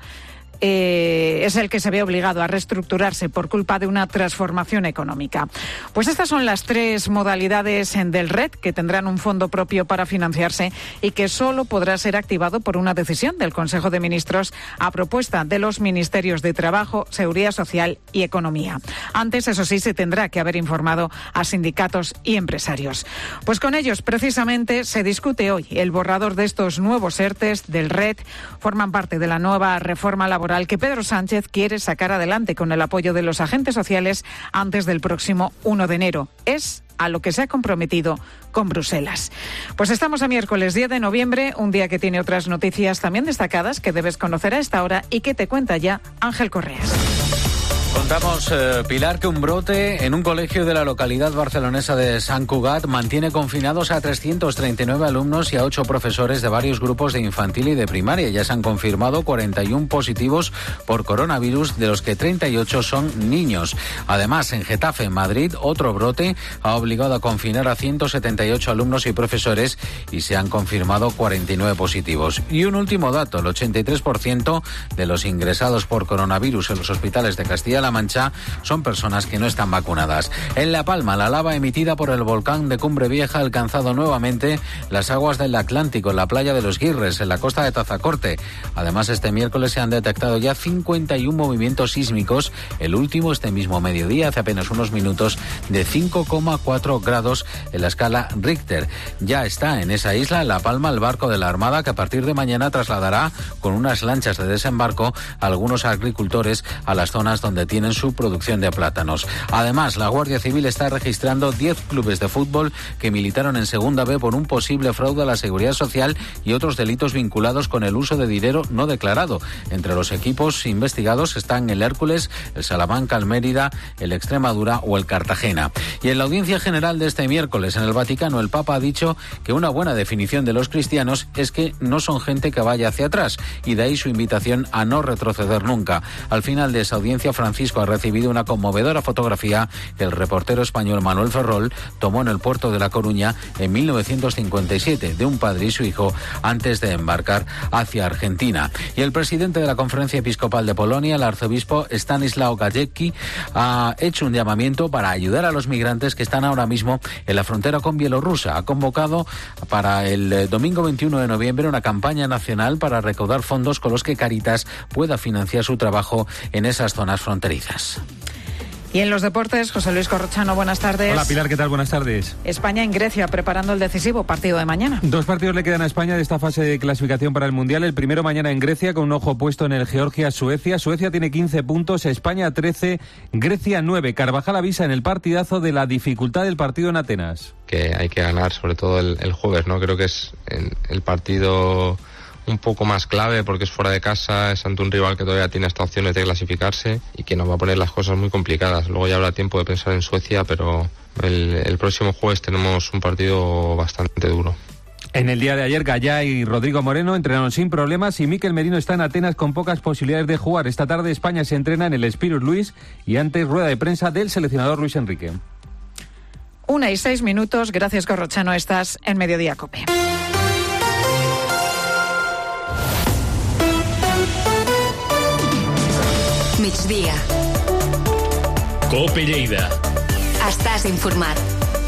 es el que se ve obligado a reestructurarse por culpa de una transformación económica. Pues estas son las 3 modalidades del RED, que tendrán un fondo propio para financiarse y que solo podrá ser activado por una decisión del Consejo de Ministros a propuesta de los Ministerios de Trabajo, Seguridad Social y Economía. Antes, eso sí, se tendrá que haber informado a sindicatos y empresarios. Pues con ellos, precisamente, se discute hoy el borrador de estos nuevos ERTES del RED. Forman parte de la nueva reforma laboral que Pedro Sánchez quiere sacar adelante con el apoyo de los agentes sociales antes del próximo 1 de enero. Es a lo que se ha comprometido con Bruselas. Pues estamos a miércoles 10 de noviembre, un día que tiene otras noticias también destacadas que debes conocer a esta hora y que te cuenta ya Ángel Correas. Contamos, Pilar, que un brote en un colegio de la localidad barcelonesa de Sant Cugat mantiene confinados a 339 alumnos y a 8 profesores de varios grupos de infantil y de primaria. Ya se han confirmado 41 positivos por coronavirus, de los que 38 son niños. Además, en Getafe, Madrid, otro brote ha obligado a confinar a 178 alumnos y profesores y se han confirmado 49 positivos. Y un último dato, el 83% de los ingresados por coronavirus en los hospitales de Castilla-La Mancha son personas que no están vacunadas. En La Palma, la lava emitida por el volcán de Cumbre Vieja ha alcanzado nuevamente las aguas del Atlántico en la playa de Los Guirres, en la costa de Tazacorte. Además, este miércoles se han detectado ya 51 movimientos sísmicos, el último este mismo mediodía, hace apenas unos minutos, de 5,4 grados en la escala Richter. Ya está en esa isla, en La Palma, el barco de la Armada, que a partir de mañana trasladará con unas lanchas de desembarco a algunos agricultores a las zonas donde detienen su producción de plátanos. Además, la Guardia Civil está registrando 10 clubes de fútbol que militaron en Segunda B por un posible fraude a la Seguridad Social y otros delitos vinculados con el uso de dinero no declarado. Entre los equipos investigados están el Hércules, el Salamanca, el Mérida, el Extremadura o el Cartagena. Y en la audiencia general de este miércoles en el Vaticano, el Papa ha dicho que una buena definición de los cristianos es que no son gente que vaya hacia atrás, y de ahí su invitación a no retroceder nunca. Al final de esa audiencia, Francisco ha recibido una conmovedora fotografía que el reportero español Manuel Ferrol tomó en el puerto de La Coruña en 1957 de un padre y su hijo antes de embarcar hacia Argentina. Y el presidente de la Conferencia Episcopal de Polonia, el arzobispo Stanislaw Gajewski, ha hecho un llamamiento para ayudar a los migrantes que están ahora mismo en la frontera con Bielorrusia. Ha convocado para el domingo 21 de noviembre una campaña nacional para recaudar fondos con los que Caritas pueda financiar su trabajo en esas zonas fronterizas. Y en los deportes, José Luis Corrochano, buenas tardes. Hola Pilar, ¿qué tal? Buenas tardes. España en Grecia, preparando el decisivo partido de mañana. 2 partidos le quedan a España de esta fase de clasificación para el Mundial. El primero mañana en Grecia, con un ojo puesto en el Georgia-Suecia. Suecia tiene 15 puntos, España 13, Grecia 9. Carvajal avisa en el partidazo de la dificultad del partido en Atenas. Que hay que ganar, sobre todo el jueves, ¿no? Creo que es el partido un poco más clave porque es fuera de casa, es ante un rival que todavía tiene hasta opciones de clasificarse y que nos va a poner las cosas muy complicadas. Luego ya habrá tiempo de pensar en Suecia, pero el próximo jueves tenemos un partido bastante duro. En el día de ayer, Gallá y Rodrigo Moreno entrenaron sin problemas y Mikel Merino está en Atenas con pocas posibilidades de jugar. Esta tarde España se entrena en el Spirus Luis y antes rueda de prensa del seleccionador Luis Enrique. 1:06. Gracias, Corrochano. Estás en Mediodía COPE. Migdia. COPE Lleida. Estàs informat.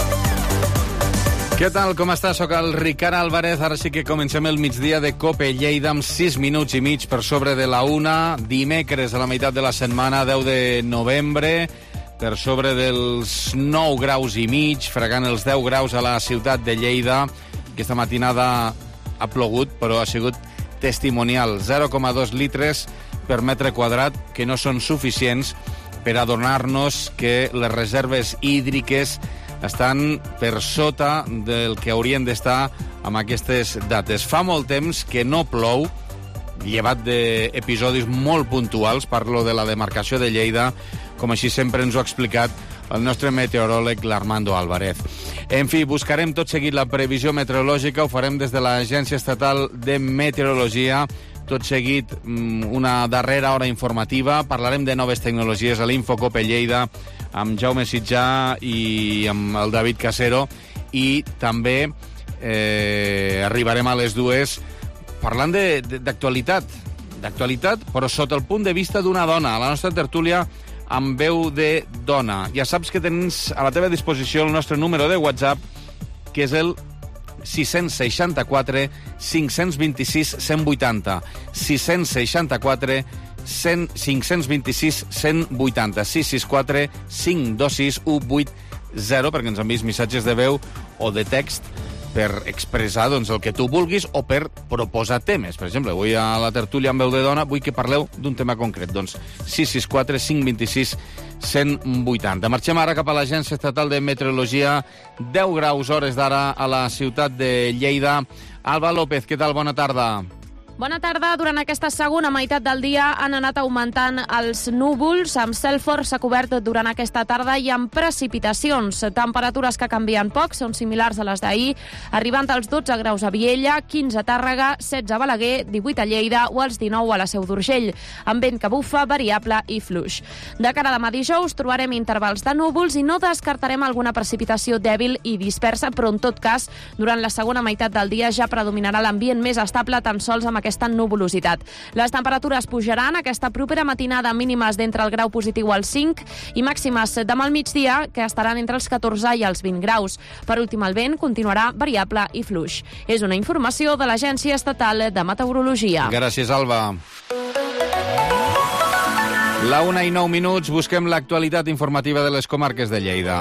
Què tal, com estàs? Soc el Ricard Álvarez. Ara sí que comencem el migdia de COPE Lleida amb 6 minuts i mig per sobre de la 1. Dimecres, a la meitat de la setmana, 10 de novembre, per sobre dels 9 graus i mig, fregant els 10 graus a la ciutat de Lleida. Aquesta matinada ha plogut, però ha sigut testimonial. 0,2 litres per metre quadrat, que no són suficients per adonar-nos que les reserves hídriques estan per sota del que haurien d'estar amb aquestes dates. Fa molt temps que no plou, llevat d'episodis molt puntuals, parlo de la demarcació de Lleida, com així sempre ens ho ha explicat el nostre meteoròleg, l'Armando Álvarez. En fi, buscarem tot seguit la previsió meteorològica, ho farem des de l'Agència Estatal de Meteorologia. Tot seguit, una darrera hora informativa. Parlarem de noves tecnologies a l'Infocope Lleida amb Jaume Sitjà i amb el David Casero. I també arribarem a les 2 parlant d'actualitat. D'actualitat, però sota el punt de vista d'una dona. A la nostra tertúlia amb veu de dona. Ja saps que tens a la teva disposició el nostre número de WhatsApp, que és el 664 526 180. 664 526 180. 664 526 180, perquè ens envies missatges de veu o de text per expressar doncs, el que tu vulguis o per proposar temes. Per exemple, avui a la tertúlia amb veu de dona vull que parleu d'un tema concret. Doncs 664 526 180. Marxem ara cap a l'Agència Estatal de Meteorologia. 10 graus hores d'ara a la ciutat de Lleida. Alba López, què tal? Bona tarda. Bona tarda. Durant aquesta segona meitat del dia han anat augmentant els núvols, amb cel força cobert durant aquesta tarda i amb precipitacions. Temperatures que canvien poc, són similars a les d'ahir, arribant als 12 graus a Viella, 15 a Tàrrega, 16 a Balaguer, 18 a Lleida o als 19 a la Seu d'Urgell, amb vent que bufa, variable i fluix. De cara a demà dijous trobarem intervals de núvols i no descartarem alguna precipitació dèbil i dispersa, però en tot cas, durant la segona meitat del dia ja predominarà l'ambient més estable, tan sols amb aquesta nuvolositat. Les temperatures pujaran aquesta propera matinada, mínimes d'entre el grau positiu als 5 i màximes demà al migdia, que estaran entre els 14 i els 20 graus. Per últim, el vent continuarà variable i fluix. És una informació de l'Agència Estatal de Meteorologia. Gràcies, Alba. La 1:09, busquem l'actualitat informativa de les comarques de Lleida.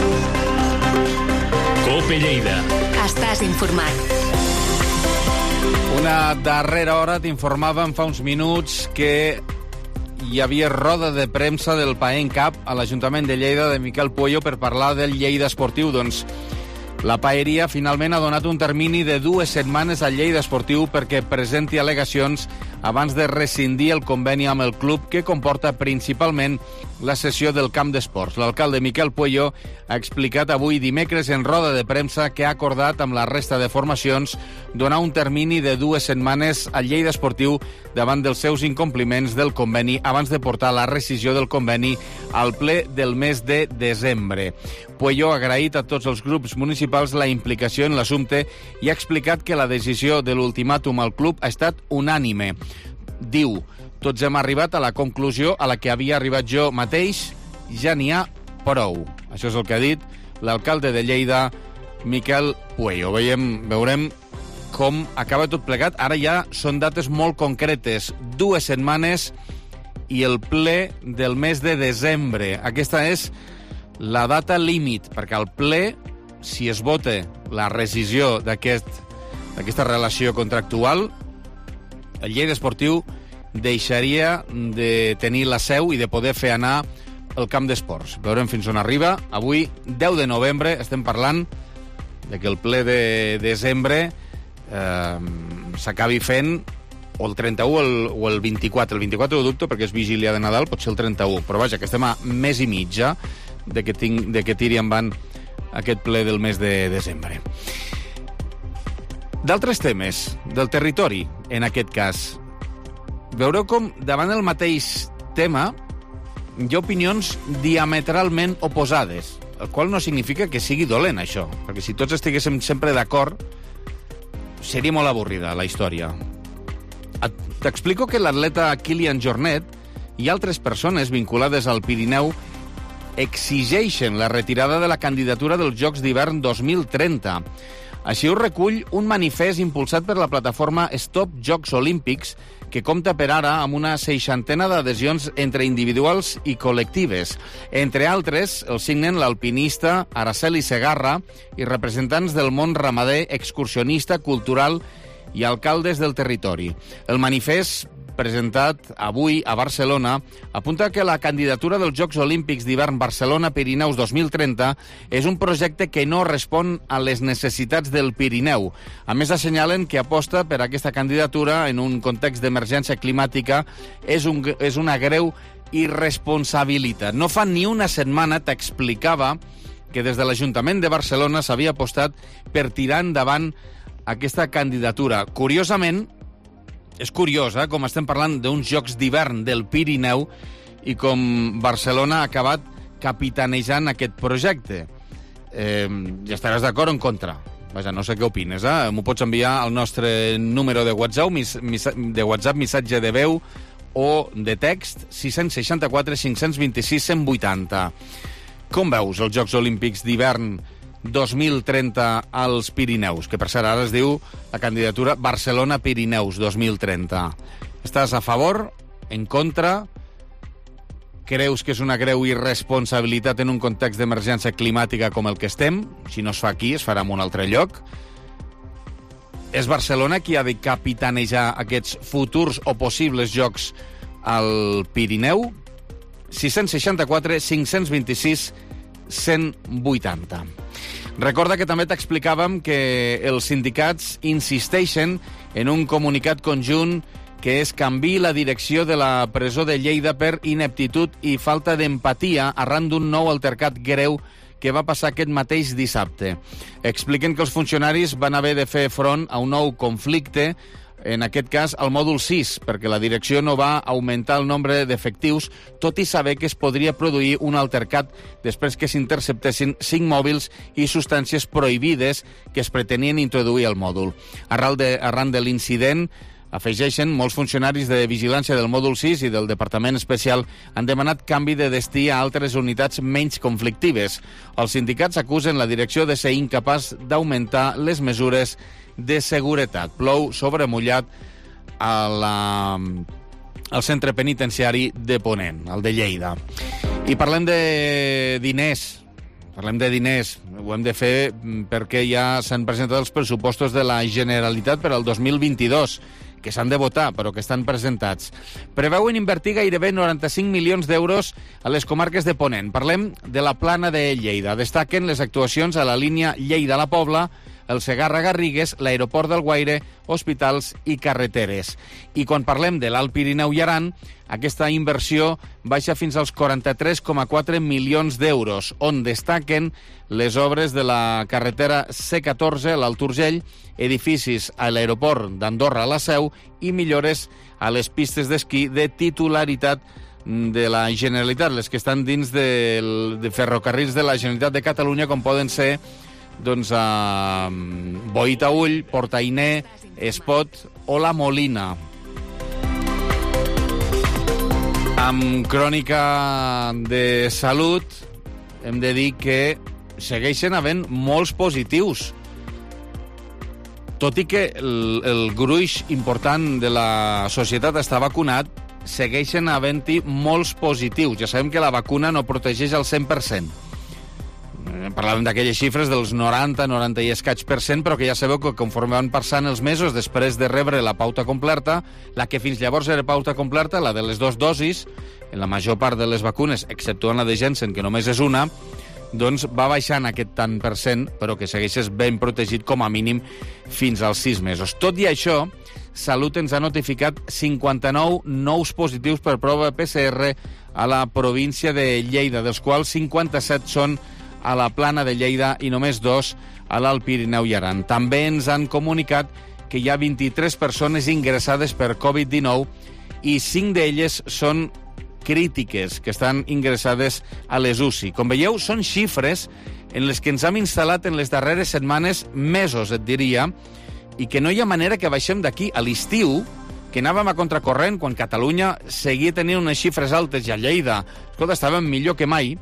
COPE Lleida. Estàs informat. Una darrera hora t'informàvem fa uns minuts que hi havia roda de premsa del Paent Cup a l'Ajuntament de Lleida de Miquel Puello per parlar del Lleida Esportiu. Doncs la paeria finalment ha donat un termini de 2 setmanes al Lleida Esportiu perquè presenti al·legacions abans de rescindir el conveni amb el club, que comporta principalment la cessió del camp d'esports. L'alcalde Miquel Puello ha explicat avui dimecres en roda de premsa que ha acordat amb la resta de formacions donar un termini de 2 setmanes al Lleida Esportiu davant dels seus incompliments del conveni abans de portar la rescissió del conveni al ple del mes de desembre. Puello ha agraït a tots els grups municipals la implicació en l'assumpte i ha explicat que la decisió de l'ultimàtum al club ha estat unànime. Diu: tots hem arribat a la conclusió a la que havia arribat jo mateix, ja n'hi ha prou. Això és el que ha dit l'alcalde de Lleida, Miquel Puello. Veurem com acaba tot plegat. Ara ja són dates molt concretes, 2 setmanes i el ple del mes de desembre. Aquesta és la data límit, perquè al ple, si es vota la rescissió d'aquesta relació contractual, el Lleida Esportiu deixaria de tenir la seu i de poder fer anar el camp d'esports. Veurem fins on arriba. Avui, 10 de novembre, estem parlant de que el ple de desembre s'acabi fent o el 31 o el 24. El 24 ho dubto perquè és vigília de Nadal, pot ser el 31. Però vaja, que estem a mes i mig ja de que tiri endavant aquest ple del mes de desembre. D'altres temes, del territori, en aquest cas. Veureu com, davant el mateix tema, hi ha opinions diametralment oposades, el qual no significa que sigui dolent, això, perquè si tots estiguéssim sempre d'acord, seria molt avorrida la història. T'explico que l'atleta Kilian Jornet i altres persones vinculades al Pirineu exigeixen la retirada de la candidatura dels Jocs d'Hivern 2030. Així ho recull un manifest impulsat per la plataforma Stop Jocs Olímpics, que compta per ara amb una 60ena d'adhesions entre individuals i col·lectives. Entre altres, el signen l'alpinista Araceli Segarra i representants del món ramader, excursionista, cultural i alcaldes del territori. El manifest, presentat avui a Barcelona, apunta que la candidatura dels Jocs Olímpics d'Hivern Barcelona-Pirineus 2030 és un projecte que no respon a les necessitats del Pirineu. A més, assenyalen que aposta per aquesta candidatura en un context d'emergència climàtica és una greu irresponsabilitat. No fa ni una setmana t'explicava que des de l'Ajuntament de Barcelona s'havia apostat per tirar endavant aquesta candidatura. Curiosament, és curiós, com estem parlant d'uns Jocs d'Hivern del Pirineu i com Barcelona ha acabat capitanejant aquest projecte. Ja estaràs d'acord o en contra? Vaja, no sé què opines, M'ho pots enviar al nostre número de WhatsApp, missatge de veu o de text, 664 526 180. Com veus els Jocs Olímpics d'Hivern 2030 als Pirineus, que per cert ara es diu la candidatura Barcelona-Pirineus 2030. Estàs a favor? En contra? Creus que és una greu irresponsabilitat en un context d'emergència climàtica com el que estem? Si no es fa aquí, es farà en un altre lloc. És Barcelona qui ha de capitanejar aquests futurs o possibles jocs al Pirineu? 664 526 180. Recorda que també t'explicàvem que els sindicats insisteixen en un comunicat conjunt que es canviï la direcció de la presó de Lleida per ineptitud i falta d'empatia arran d'un nou altercat greu que va passar aquest mateix dissabte. Expliquen que els funcionaris van haver de fer front a un nou conflicte, en aquest cas al mòdul 6, perquè la direcció no va augmentar el nombre d'efectius, tot i saber que es podria produir un altercat després que s'interceptessin 5 mòbils i substàncies prohibides que es pretenien introduir al mòdul. Arran de l'incident, afegeixen, molts funcionaris de vigilància del mòdul 6 i del Departament Especial han demanat canvi de destí a altres unitats menys conflictives. Els sindicats acusen la direcció de ser incapaç d'augmentar les mesures de seguretat. Plou sobre mullat al centre penitenciari de Ponent, el de Lleida. I parlem de diners. parlem de diners, ho hem de fer perquè ja s'han presentat els pressupostos de la Generalitat per al 2022, que s'han de votar, però que estan presentats. Preveuen invertir gairebé 95 milions d'euros a les comarques de Ponent. Parlem de la Plana de Lleida. Destaquen les actuacions a la línia Lleida-La Pobla, el Segarra-Garrigues, l'aeroport del Guaire, hospitals i carreteres. I quan parlem de l'Alt Pirineu i Aran, aquesta inversió baixa fins als 43,4 milions d'euros, on destaquen les obres de la carretera C14 a l'Alt Urgell, edificis a l'aeroport d'Andorra a la Seu i millores a les pistes d'esquí de titularitat de la Generalitat, les que estan dins de ferrocarrils de la Generalitat de Catalunya, com poden ser doncs, a Boí-Taüll, Port-Ainé, Espot o la Molina. Amb crònica de salut hem de dir que segueixen havent molts positius. Tot i que el gruix important de la societat està vacunat, segueixen havent-hi molts positius. Ja sabem que la vacuna no protegeix al 100%. Parlàvem d'aquelles xifres dels 90 i escaig %, però que ja sabeu que conforme van passant els mesos després de rebre la pauta completa, la que fins llavors era pauta completa, la de les 2 dosis, en la major part de les vacunes, exceptuant la de Janssen, que només és una, doncs va baixant aquest tant %, però que segueixes ben protegit com a mínim fins als 6 mesos. Tot i això, Salut ens ha notificat 59 nous positius per prova PCR a la província de Lleida, dels quals 57 són a la Plana de Lleida i només 2 a l'Alt Pirineu i Aran. També ens han comunicat que hi ha 23 persones ingressades per Covid-19 i 5 d'elles són crítiques, que estan ingressades a les UCI. Com veieu, són xifres en les que ens hem instal·lat en les darreres setmanes, mesos, et diria, i que no hi ha manera que baixem d'aquí. A l'estiu, que anàvem a contracorrent, quan Catalunya seguia tenint unes xifres altes i a Lleida, escolta, estàvem millor que mai,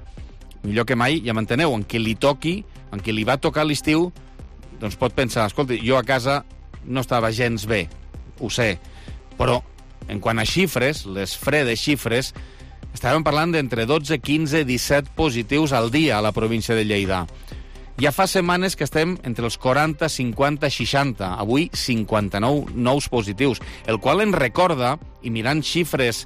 ja m'enteneu, en qui li toqui, en qui li va tocar l'estiu, doncs pot pensar, escolta, jo a casa no estava gens bé, ho sé, però en quant a xifres, les fredes xifres, estàvem parlant d'entre 12, 15, 17 positius al dia a la província de Lleida. Ja fa setmanes que estem entre els 40, 50, 60, avui 59 nous positius, el qual ens recorda, i mirant xifres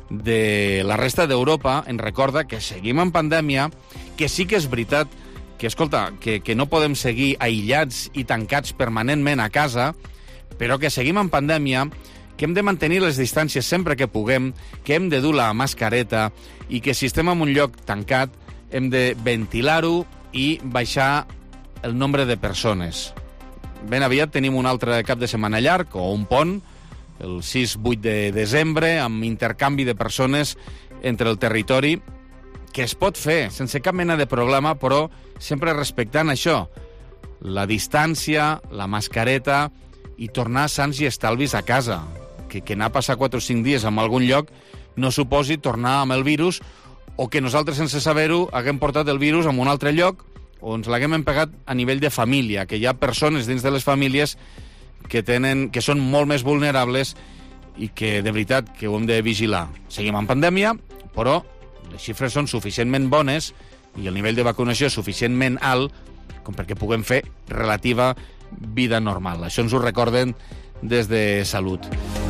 de la resta d'Europa, ens recorda que seguim en pandèmia, que sí que és veritat que, escolta, que no podem seguir aïllats i tancats permanentment a casa, però que seguim en pandèmia, que hem de mantenir les distàncies sempre que puguem, que hem de dur la mascareta i que si estem en un lloc tancat hem de ventilar-ho i baixar el nombre de persones. Ben aviat tenim un altre cap de setmana llarg o un pont, el 6-8 de desembre, amb intercanvi de persones entre el territori, que es pot fer sense cap mena de problema, però sempre respectant això, la distància, la mascareta i tornar sants i estalvis a casa. Que anar a passar 4 o 5 dies en algun lloc no suposi tornar amb el virus o que nosaltres, sense saber-ho, haguem portat el virus a un altre lloc o ens l'haguem empegat a nivell de família, que hi ha persones dins de les famílies que són molt més vulnerables i que, de veritat, que ho hem de vigilar. Seguim en pandèmia, però les xifres són suficientment bones i el nivell de vacunació és suficientment alt com perquè puguem fer relativa vida normal. Això ens ho recorden des de Salut.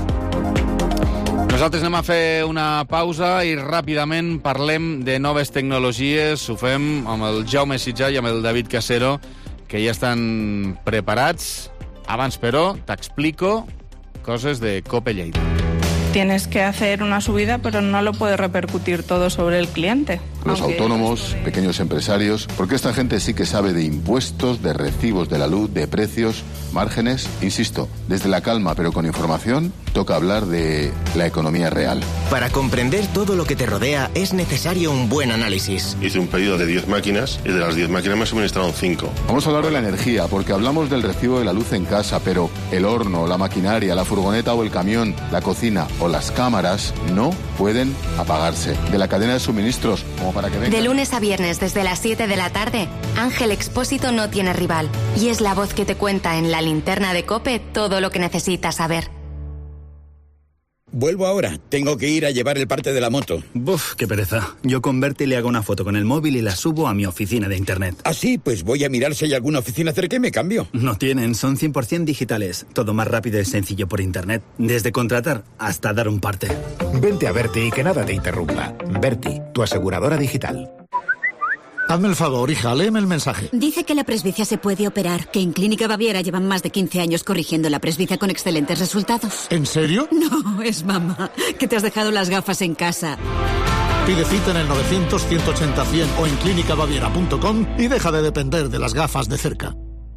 Nosaltres anem a fer una pausa i ràpidament parlem de noves tecnologies. Ho fem amb el Jaume Sitjà i amb el David Casero, que ja estan preparats. Abans, però, t'explico coses de Cope Lleida. Tienes que hacer una subida, pero no lo puedes repercutir todo sobre el cliente. Los autónomos, pequeños empresarios, porque esta gente sí que sabe de impuestos, de recibos de la luz, de precios, márgenes. Insisto, desde la calma pero con información, toca hablar de la economía real. Para comprender todo lo que te rodea es necesario un buen análisis. Hice un pedido de 10 máquinas y de las 10 máquinas me suministraron 5. Vamos a hablar de la energía, porque hablamos del recibo de la luz en casa, pero el horno, la maquinaria, la furgoneta o el camión, la cocina o las cámaras no pueden apagarse. De la cadena de suministros, como para que vengan. De lunes a viernes desde las 7 de la tarde, Ángel Expósito no tiene rival y es la voz que te cuenta en la linterna de COPE todo lo que necesitas saber. Vuelvo ahora. Tengo que ir a llevar el parte de la moto. Buf, qué pereza. Yo con Berti le hago una foto con el móvil y la subo a mi oficina de internet. ¿Ah, sí? Pues voy a mirar si hay alguna oficina cerca y me cambio. No tienen, son 100% digitales. Todo más rápido y sencillo por internet. Desde contratar hasta dar un parte. Vente a Berti y que nada te interrumpa. Berti, tu aseguradora digital. Hazme el favor, hija, léeme el mensaje. Dice que la presbicia se puede operar, que en Clínica Baviera llevan más de 15 años corrigiendo la presbicia con excelentes resultados. ¿En serio? No, es mamá, que te has dejado las gafas en casa. Pide cita en el 900-180-100 o en clínicabaviera.com y deja de depender de las gafas de cerca.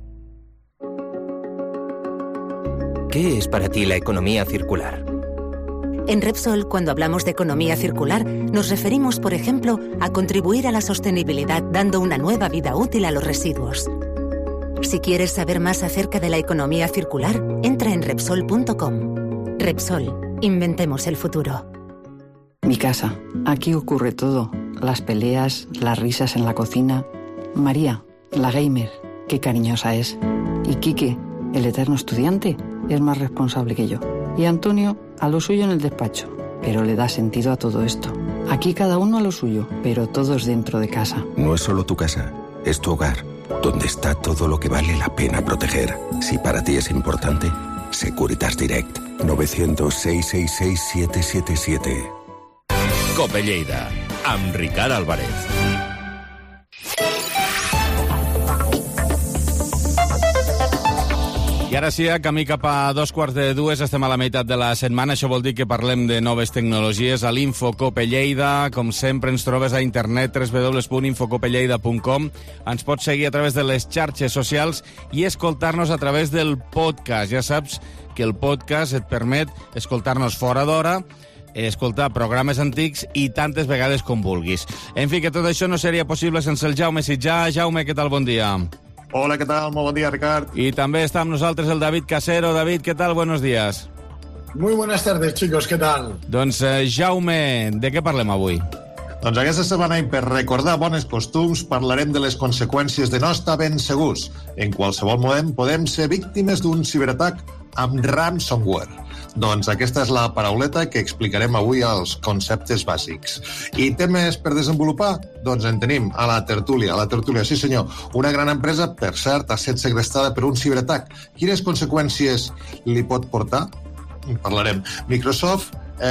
¿Qué es para ti la economía circular? En Repsol, cuando hablamos de economía circular, nos referimos, por ejemplo, a contribuir a la sostenibilidad dando una nueva vida útil a los residuos. Si quieres saber más acerca de la economía circular, entra en Repsol.com. Repsol, inventemos el futuro. Mi casa, aquí ocurre todo. Las peleas, las risas en la cocina. María, la gamer, qué cariñosa es. Y Quique, el eterno estudiante, es más responsable que yo. Y Antonio, a lo suyo en el despacho, pero le da sentido a todo esto. Aquí cada uno a lo suyo, pero todos dentro de casa. No es solo tu casa, es tu hogar, donde está todo lo que vale la pena proteger. Si para ti es importante, Securitas Direct. 900-666-777. COPE Lleida, amb Ricard Álvarez. I ara sí, camí cap a 2:45, estem a la meitat de la setmana. Això vol dir que parlem de noves tecnologies a l'Infocope Lleida. Com sempre, ens trobes a internet, www.infocopelleida.com. Ens pots seguir a través de les xarxes socials i escoltar-nos a través del podcast. Ja saps que el podcast et permet escoltar-nos fora d'hora, escoltar programes antics i tantes vegades com vulguis. En fi, que tot això no seria possible sense el Jaume Sitjà. Jaume, què tal? Bon dia. Hola, ¿qué tal? Muy buen día, Ricard. Y también está con nosotros el David Casero. David, ¿qué tal? Buenos días. Muy buenas tardes, chicos, ¿qué tal? Doncs, Jaume, de què parlem avui? Doncs aquesta setmana, per recordar bones costums, parlarem de les conseqüències de no estar ben segurs. En qualsevol moment podem ser víctimes d'un ciberatac amb ransomware. Doncs aquesta és la parauleta que explicarem avui als conceptes bàsics. I temes per desenvolupar? Doncs en tenim a la tertúlia. A la tertúlia, sí senyor, una gran empresa, per cert, ha estat segrestada per un ciberatac. Quines conseqüències li pot portar? En parlarem. Microsoft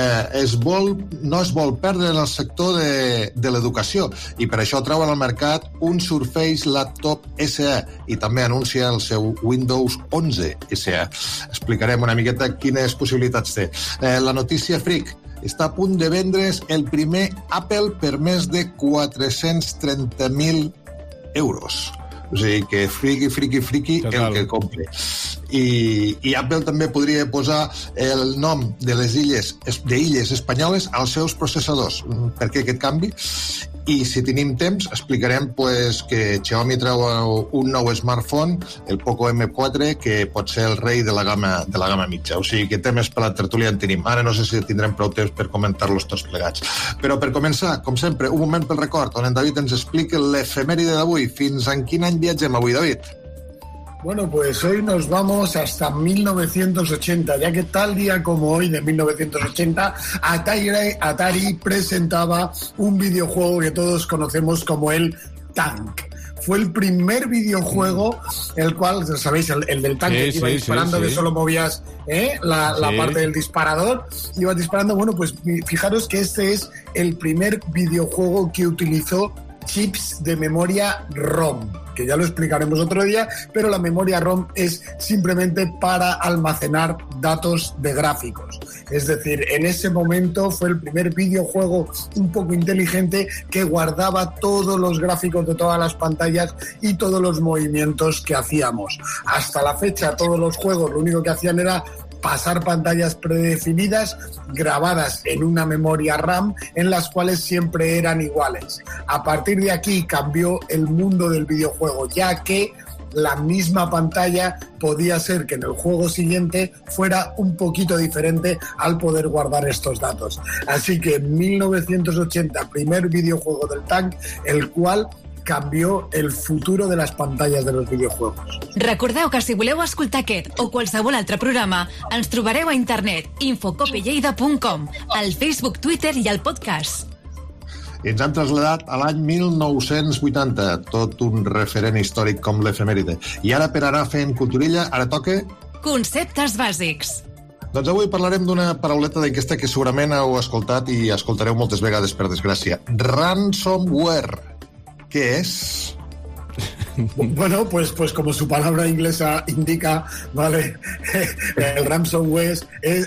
no es vol perdre en el sector de l'educació i per això treuen al mercat un Surface Laptop SE i també anuncia el seu Windows 11 SE. Explicarem una miqueta quines possibilitats té. La notícia freak: està a punt de vendre's el primer Apple per més de 430.000 euros. O sigui que friki el que compre. I Apple també podria posar el nom de les illes espanyoles als seus processadors. Per què aquest canvi? I si tenim temps, explicarem que Xiaomi treu un nou smartphone, el Poco M4, que pot ser el rei de la gamma mitja. O sigui que temes per la tertúlia en tenim. Ara no sé si tindrem prou temps per comentar-los tots plegats. Però per començar, com sempre, un moment pel record, on en David ens explica l'efemèride d'avui. Fins en quin any viatgem avui, David? Bueno, pues hoy nos vamos hasta 1980, ya que tal día como hoy, de 1980, Atari presentaba un videojuego que todos conocemos como el Tank. Fue el primer videojuego, el cual, ¿sabéis? El del tanque que iba disparando, que solo movías la parte del disparador, iba disparando. Bueno, pues fijaros que este es el primer videojuego que utilizó chips de memoria ROM, que ya lo explicaremos otro día, pero la memoria ROM es simplemente para almacenar datos de gráficos. Es decir, en ese momento fue el primer videojuego un poco inteligente que guardaba todos los gráficos de todas las pantallas y todos los movimientos que hacíamos. Hasta la fecha, todos los juegos lo único que hacían era pasar pantallas predefinidas grabadas en una memoria RAM en las cuales siempre eran iguales. A partir de aquí cambió el mundo del videojuego, ya que la misma pantalla podía ser que en el juego siguiente fuera un poquito diferente al poder guardar estos datos. Así que en 1980, primer videojuego del Tank, el cual cambió el futuro de las pantalles de los videojuegos. Recordeu que si voleu escoltar aquest o qualsevol altre programa, ens trobareu a internet infocopelleida.com, al Facebook, Twitter i al podcast. I ens han traslladat a l'any 1980, tot un referent històric com l'efemèride. I ara per anar fent culturilla, ara toca... Conceptes bàsics. Doncs avui parlarem d'una parauleta d'aquesta que segurament heu escoltat i escoltareu moltes vegades, per desgràcia. Ransomware. ¿Qué es? Bueno, pues como su palabra inglesa indica, ¿vale? El ransomware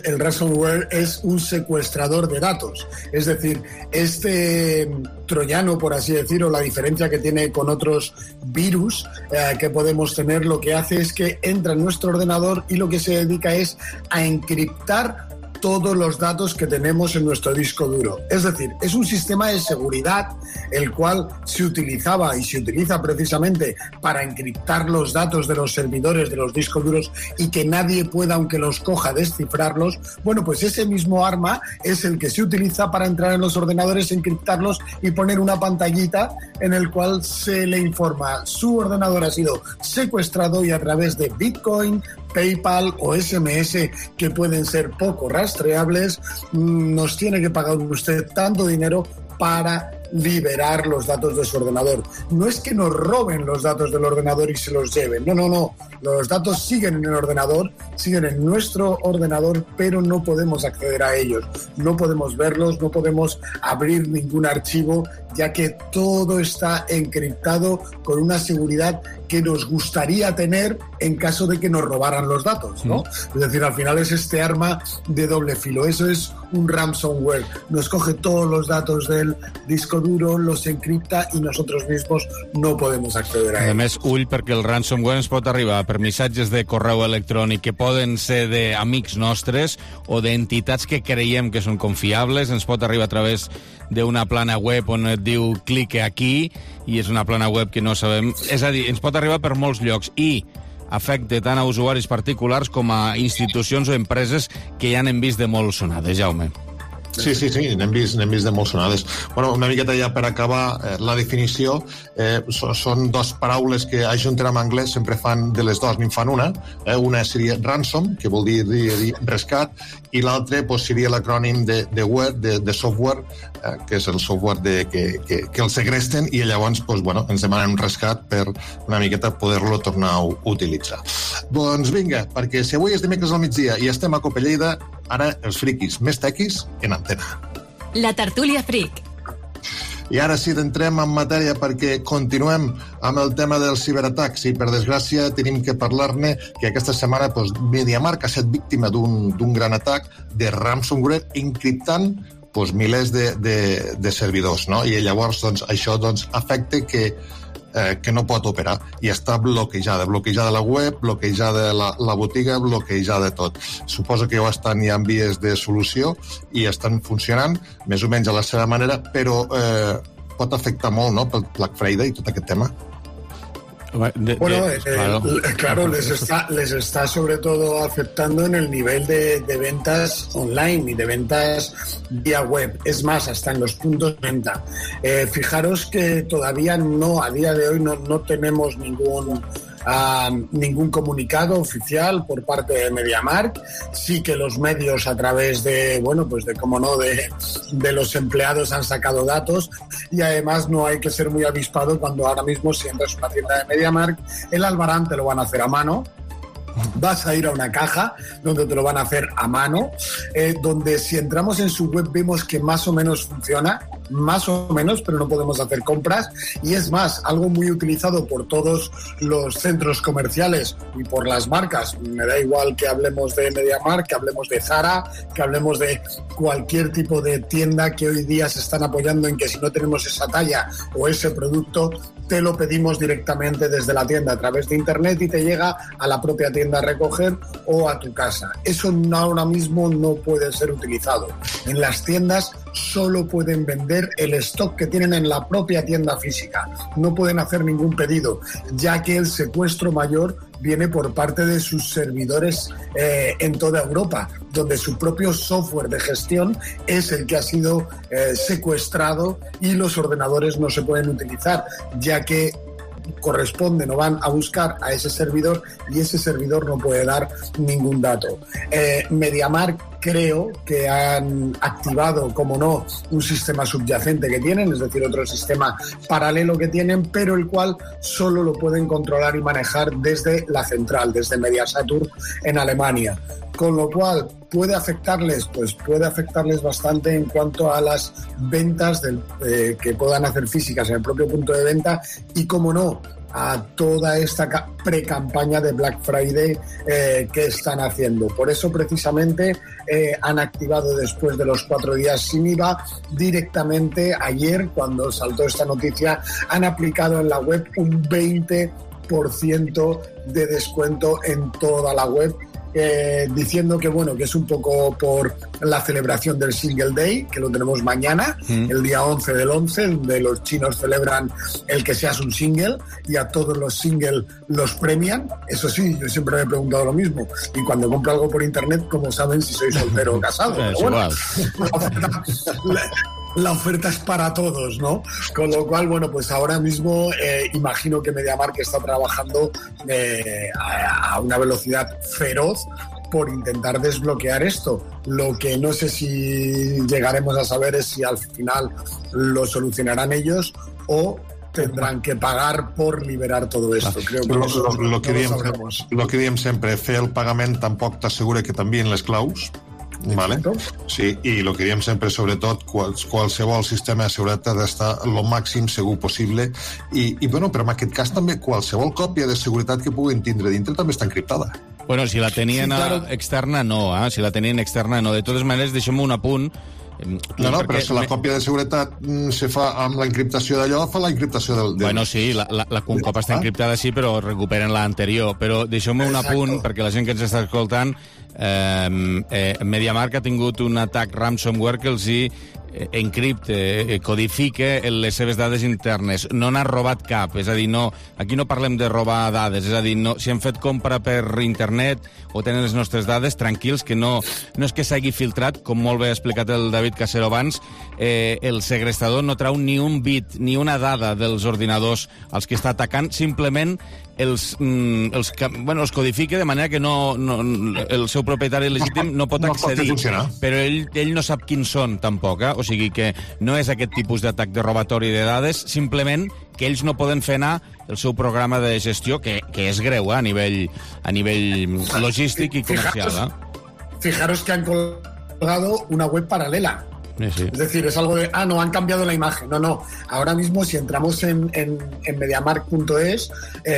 es un secuestrador de datos. Es decir, este troyano, por así decirlo, la diferencia que tiene con otros virus que podemos tener, lo que hace es que entra en nuestro ordenador y lo que se dedica es a encriptar todos los datos que tenemos en nuestro disco duro. Es decir, es un sistema de seguridad el cual se utilizaba y se utiliza precisamente para encriptar los datos de los servidores de los discos duros y que nadie pueda, aunque los coja, descifrarlos. Bueno, pues ese mismo arma es el que se utiliza para entrar en los ordenadores, encriptarlos y poner una pantallita en el cual se le informa: su ordenador ha sido secuestrado y a través de Bitcoin, PayPal o SMS, que pueden ser poco rastreables, nos tiene que pagar usted tanto dinero para liberar los datos de su ordenador. No es que nos roben los datos del ordenador y se los lleven, no. Los datos siguen en el ordenador, siguen en nuestro ordenador, pero no podemos acceder a ellos, no podemos verlos, no podemos abrir ningún archivo, ya que todo está encriptado con una seguridad que nos gustaría tener en caso de que nos robaran los datos, ¿no? Es decir, al final es este arma de doble filo. Eso es un ransomware. Nos coge todos los datos del disco duro, los encripta y nosotros mismos no podemos acceder a ell. A més, ull, perquè el ransomware ens pot arribar per missatges de correu electrònic que poden ser d'amics nostres o d'entitats que creiem que són confiables. Ens pot arribar a través d'una plana web on et diu clique aquí i és una plana web que no sabem. És a dir, ens pot arribar per molts llocs i afecta tant a usuaris particulars com a institucions o empreses que ja n'hem vist de molt sonades, Jaume. Sí, n'hem vist de molt sonades. Bueno, una miqueta ja per acabar, la definició són dues paraules que ajunten en anglès, sempre fan de les dues, n'en fan una. Una seria ransom, que vol dir rescat, i l'altra seria l'acrònim de ware, de software, que és el software que el segresten i llavors ens demanen un rescat per una miqueta poder-lo tornar a utilitzar. Doncs vinga, perquè si avui és dimecres al migdia i estem a Copelleida, ara els friquis més tequis en antena. La tertúlia fric. I ara sí, entrem en matèria perquè continuem amb el tema dels ciberatacs i per desgràcia tenim que parlar-ne que aquesta setmana MediaMarkt ha estat víctima d'un gran atac de ransomware encriptant milers de servidors, no? I llavors això afecta que no pot operar i està bloquejada la web, bloquejada la botiga, bloquejada tot. Suposo que ja estan en vies de solució i estan funcionant més o menys a la seva manera, però pot afectar molt, no?, pel Black Friday i tot aquest tema. Claro, les está sobre todo afectando en el nivel de ventas online y de ventas vía web. Es más, hasta en los puntos de venta. Fijaros que todavía a día de hoy no tenemos ningún comunicado oficial por parte de MediaMarkt. Sí que los medios a través de los empleados han sacado datos y además no hay que ser muy avispado cuando ahora mismo si entras a una tienda de MediaMarkt, el albarán te lo van a hacer a mano. Vas a ir a una caja donde te lo van a hacer a mano, donde si entramos en su web vemos que más o menos funciona, pero no podemos hacer compras. Y es más, algo muy utilizado por todos los centros comerciales y por las marcas. Me da igual que hablemos de MediaMarkt, que hablemos de Zara, que hablemos de cualquier tipo de tienda que hoy día se están apoyando en que si no tenemos esa talla o ese producto, te lo pedimos directamente desde la tienda a través de internet y te llega a la propia tienda a recoger o a tu casa. Eso ahora mismo no puede ser utilizado. En las tiendas solo pueden vender el stock que tienen en la propia tienda física. No pueden hacer ningún pedido, ya que el secuestro mayor viene por parte de sus servidores en toda Europa. donde su propio software de gestión es el que ha sido secuestrado y los ordenadores no se pueden utilizar, ya que corresponden o van a buscar a ese servidor y ese servidor no puede dar ningún dato. MediaMarkt creo que han activado, como no, un sistema subyacente que tienen, es decir, otro sistema paralelo que tienen, pero el cual solo lo pueden controlar y manejar desde la central, desde Mediasaturn en Alemania. Con lo cual, ¿puede afectarles? Pues puede afectarles bastante en cuanto a las ventas que puedan hacer físicas en el propio punto de venta y, como no, a toda esta pre-campaña de Black Friday que están haciendo. Por eso, precisamente, han activado después de los 4 días sin IVA, directamente ayer, cuando saltó esta noticia, han aplicado en la web un 20% de descuento en toda la web, diciendo que bueno, que es un poco por la celebración del Single Day, que lo tenemos mañana, el día 11 del 11, donde los chinos celebran el que seas un single y a todos los single los premian. Eso sí, yo siempre me he preguntado lo mismo, y cuando compro algo por internet, ¿cómo saben si soy soltero o casado? Pero bueno, la oferta es para todos, ¿no? Con lo cual, bueno, pues ahora mismo imagino que MediaMarkt está trabajando a una velocidad feroz por intentar desbloquear esto. Lo que no sé si llegaremos a saber es si al final lo solucionarán ellos o tendran que pagar por liberar todo esto. Creo que lo que diem sempre, fer el pagament tampoc t'assegura que t'envien les claus. Vale. Sí, i el que diem sempre, sobretot, qualsevol sistema de seguretat ha d'estar el màxim segur possible i bueno, però en aquest cas també qualsevol còpia de seguretat que puguin tindre dintre també està encriptada. Bueno, si la tenien externa, no. Si la tenien externa, no. De totes maneres, deixem un apunt. No, però si la còpia de seguretat se fa amb la encriptació d'allò, fa la encriptació del... Bueno, sí, un cop està encriptada sí, però recuperen l'anterior. Però deixeu-me un apunt, perquè la gent que ens està escoltant, MediaMarkt ha tingut un atac ransomware que els encripte, codifique les seves dades internes. No n'ha robat cap, és a dir, no, aquí no parlem de robar dades, és a dir, no, si hem fet compra per internet o tenen les nostres dades, tranquils, que no és que s'hagi filtrat, com molt bé ha explicat el David Casero abans, el segrestador no trau ni un bit, ni una dada dels ordinadors als que està atacant, simplement els codifica de manera que el seu propietari legítim no pot accedir, però ell no sap quins són tampoc, o sigui que no és aquest tipus d'atac de robatori de dades, simplement que ells no poden fer anar el seu programa de gestió, que és greu a nivell logístic i comercial. Fijaros que han colgado una web paralela. Sí. Es decir, es algo de, no, han cambiado la imagen. No. Ahora mismo, si entramos en mediamarkt.es,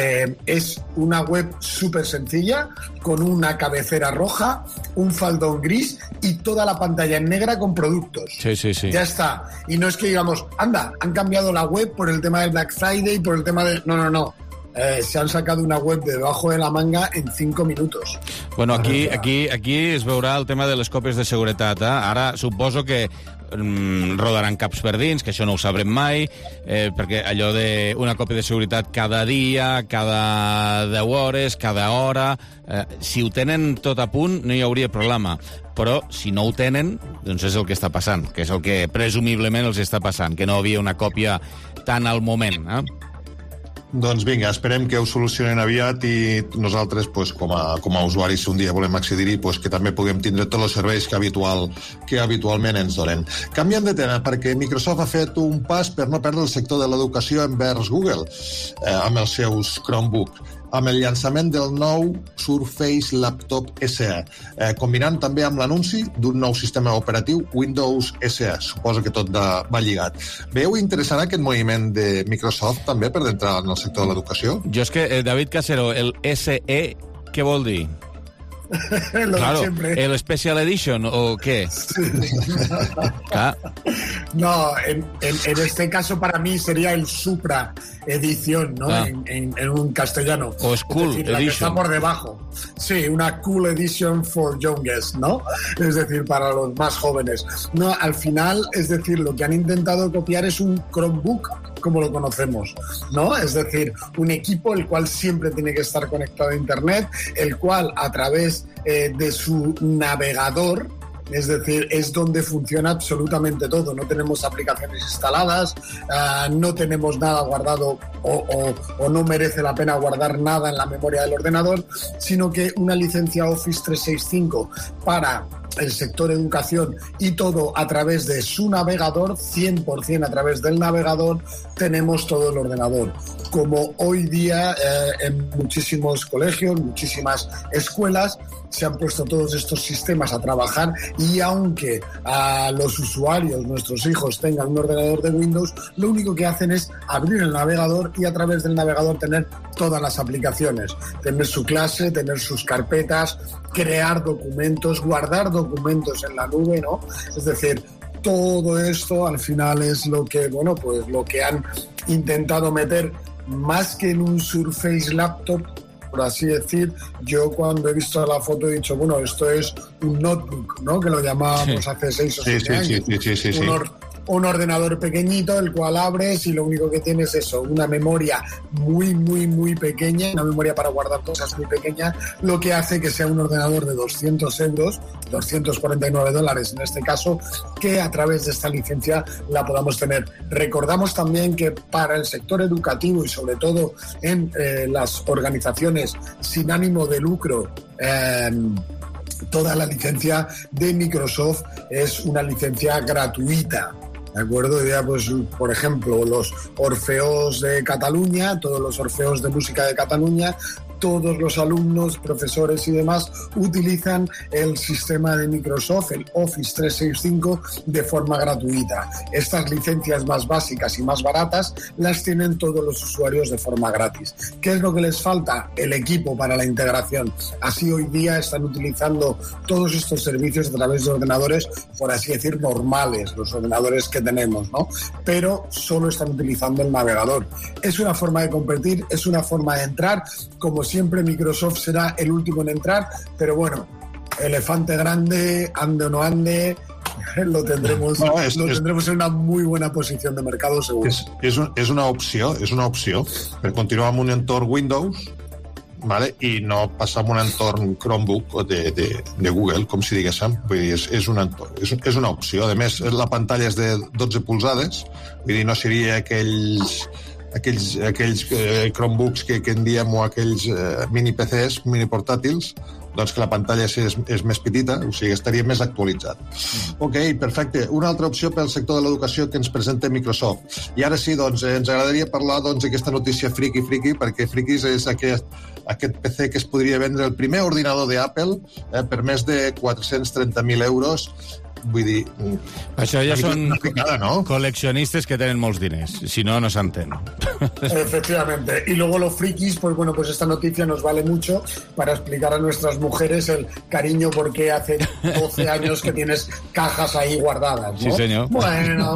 es una web súper sencilla, con una cabecera roja, un faldón gris y toda la pantalla en negra con productos. Sí. Ya está. Y no es que digamos, anda, han cambiado la web por el tema del Black Friday, por el tema de... No. Se han sacado una web de debajo de la manga en 5 minutos. Bueno, aquí es veurà el tema de les còpies de seguretat. Ara suposo que rodaran caps per dins, que això no ho sabrem mai, perquè allò d'una còpia de seguretat cada dia, cada 10 hores, cada hora... Si ho tenen tot a punt, no hi hauria problema. Però si no ho tenen, doncs és el que està passant, que és el que presumiblement els està passant, que no havia una còpia tan al moment, Doncs vinga, esperem que ho solucionen aviat i nosaltres, pues, com a usuaris, un dia volem accedir-hi, pues, que també puguem tindre tots els serveis que habitualment ens donen. Canviant de tema, perquè Microsoft ha fet un pas per no perdre el sector de l'educació envers Google amb els seus Chromebook, amb el llançament del nou Surface Laptop SE, combinant també amb l'anunci d'un nou sistema operatiu Windows SE. Suposo que tot va lligat. Veieu interessant aquest moviment de Microsoft també per entrar en el sector de l'educació? Jo és que, David Casero, el SE, què vol dir? Claro, ¿el Special Edition o qué? Sí. No, en este caso para mí sería el Supra Edición, ¿no? En un castellano. O School Edition. La que está por debajo. Sí, una Cool Edition for Youngest, ¿no? Es decir, para los más jóvenes. No, al final, es decir, lo que han intentado copiar es un Chromebook como lo conocemos, ¿no? Es decir, un equipo el cual siempre tiene que estar conectado a Internet, el cual a través de su navegador, es decir, es donde funciona absolutamente todo. No tenemos aplicaciones instaladas, no tenemos nada guardado o no merece la pena guardar nada en la memoria del ordenador, sino que una licencia Office 365 para el sector educación y todo a través de su navegador, 100% a través del navegador, tenemos todo el ordenador. Como hoy día en muchísimos colegios, muchísimas escuelas, se han puesto todos estos sistemas a trabajar y aunque a los usuarios, nuestros hijos, tengan un ordenador de Windows, lo único que hacen es abrir el navegador y a través del navegador tener todas las aplicaciones, tener su clase, tener sus carpetas, crear documentos, guardar documentos en la nube, ¿no? Es decir, todo esto al final es lo que, bueno, pues lo que han intentado meter más que en un Surface Laptop, por así decir. Yo cuando he visto la foto he dicho, bueno, esto es un notebook, ¿no? Que lo llamábamos hace 6 o 7 años. Sí. Un ordenador pequeñito, el cual abres y lo único que tienes es eso, una memoria muy, muy, muy pequeña, una memoria para guardar cosas muy pequeña, lo que hace que sea un ordenador de 200 euros, $249 en este caso, que a través de esta licencia la podamos tener. Recordamos también que para el sector educativo y sobre todo en las organizaciones sin ánimo de lucro, toda la licencia de Microsoft es una licencia gratuita. ¿De acuerdo? Ya, pues, por ejemplo, los Orfeos de Cataluña, todos los Orfeos de Música de Cataluña, todos los alumnos, profesores y demás utilizan el sistema de Microsoft, el Office 365, de forma gratuita. Estas licencias más básicas y más baratas las tienen todos los usuarios de forma gratis. ¿Qué es lo que les falta? El equipo para la integración. Así hoy día están utilizando todos estos servicios a través de ordenadores, por así decir, normales, los ordenadores que tenemos, ¿no? Pero solo están utilizando el navegador. Es una forma de competir, es una forma de entrar. Como siempre, Microsoft será el último en entrar, pero bueno, elefante grande, ande o no ande, lo tendremos en una muy buena posición de mercado, seguro. És una opció per continuar amb un entorn Windows, vale? I no passar amb un entorn Chromebook de Google, com si diguéssim. Vull dir, és una opció. A més, la pantalla és de 12 polzades, vull dir, no seria aquells Chromebooks que en diem o aquells mini PCs, mini portàtils, doncs que la pantalla és més petita, o sigui, estaria més actualitzat. Ok, perfecte. Una altra opció pel sector de l'educació que ens presenta Microsoft. I ara sí, doncs, ens agradaria parlar d'aquesta notícia friki, perquè frikis és aquest PC que es podria vendre, el primer ordinador d'Apple, per més de 430.000 euros. Vull dir... Això ja són coleccionistes que tenen molts diners. Si no, no s'entén. Efectivamente. Y luego los frikis, pues bueno, pues esta noticia nos vale mucho para explicar a nuestras mujeres el cariño porque hace 12 años que tienes cajas ahí guardadas, ¿no? Sí, señor. Bueno.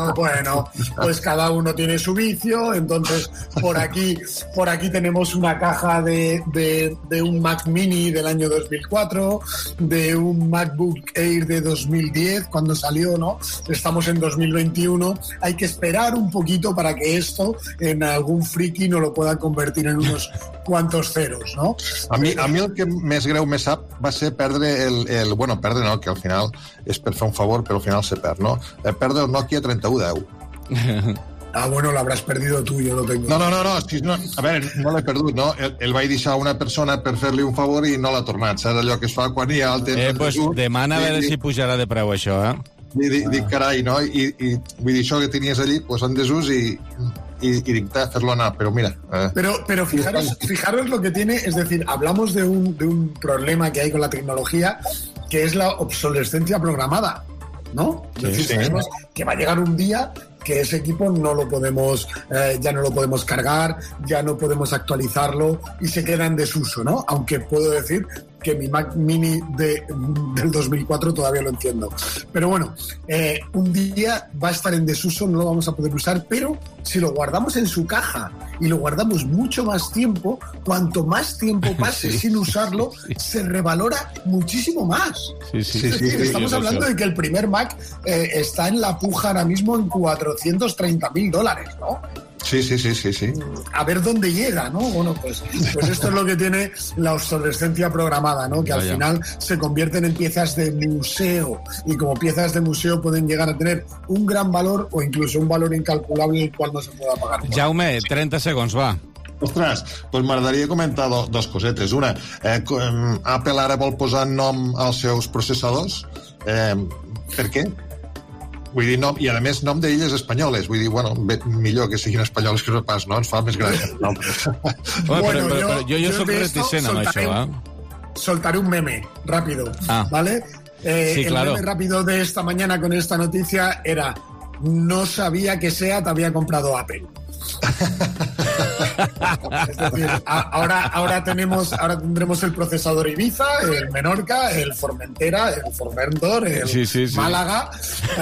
Pues cada uno tiene su vicio. Entonces, por aquí tenemos una caja de un Mac Mini del año 2004, de un MacBook Air de 2010, cuando salió, ¿no? Estamos en 2021. Hay que esperar un poquito para que esto en algún friki no lo pueda convertir en unos cuantos ceros, ¿no? A mi el que més greu me sap va ser perdre perdre no, que al final és per fer un favor, però al final se perd, no? Perdre el Nokia 3110. Ah, bueno, lo habrás perdido tú, yo lo tengo. No, a veure, no l'he perdut, no? El vaig deixar a una persona per fer-li un favor i no l'ha tornat. Saps allò que es fa quan hi ha el temps? Pues demana a veure si pujarà de preu això, Dic, carai, no? I vull dir, això que tenies allí, pues en desús i dic, fer-lo anar, però mira... Pero fijaros lo que tiene, es decir, hablamos de un problema que hay con la tecnología, que es la obsolescencia programada, ¿no? Es decir, sabemos que va a llegar un día que ese equipo no lo podemos, ya no lo podemos cargar, ya no podemos actualizarlo y se queda en desuso, ¿no? Aunque puedo decir que mi Mac Mini del 2004 todavía lo entiendo. Pero bueno, un día va a estar en desuso, no lo vamos a poder usar, pero si lo guardamos en su caja y lo guardamos mucho más tiempo, cuanto más tiempo pase sin usarlo, se revalora muchísimo más. Estamos hablando de que el primer Mac está en la puja ahora mismo en $430,000, ¿no? Sí. A ver dónde llega, ¿no? Bueno, pues esto es lo que tiene la obsolescencia programada, ¿no? Que al final se convierten en piezas de museo, y como piezas de museo pueden llegar a tener un gran valor o incluso un valor incalculable el cual no se pueda pagar. Jaume, 30 segons, va. Ostres, doncs m'agradaria comentar dos cosetes. Una, Apple ara vol posar nom als seus processadors. Per què? Vull dir, nom, i a més nom d'illes espanyoles. Vull dir, bueno, millor que siguin espanyoles que no pas, no? Ens fa més gràcia. Però jo soc reticent amb això, Soltaré un meme, rápido, ¿vale? Sí, claro. El meme rápido de esta mañana con esta noticia era: no sabía que SEAT había comprado Apple. Es decir, ahora tendremos el procesador Ibiza, el Menorca, el Formentera, el Formentor, el Málaga.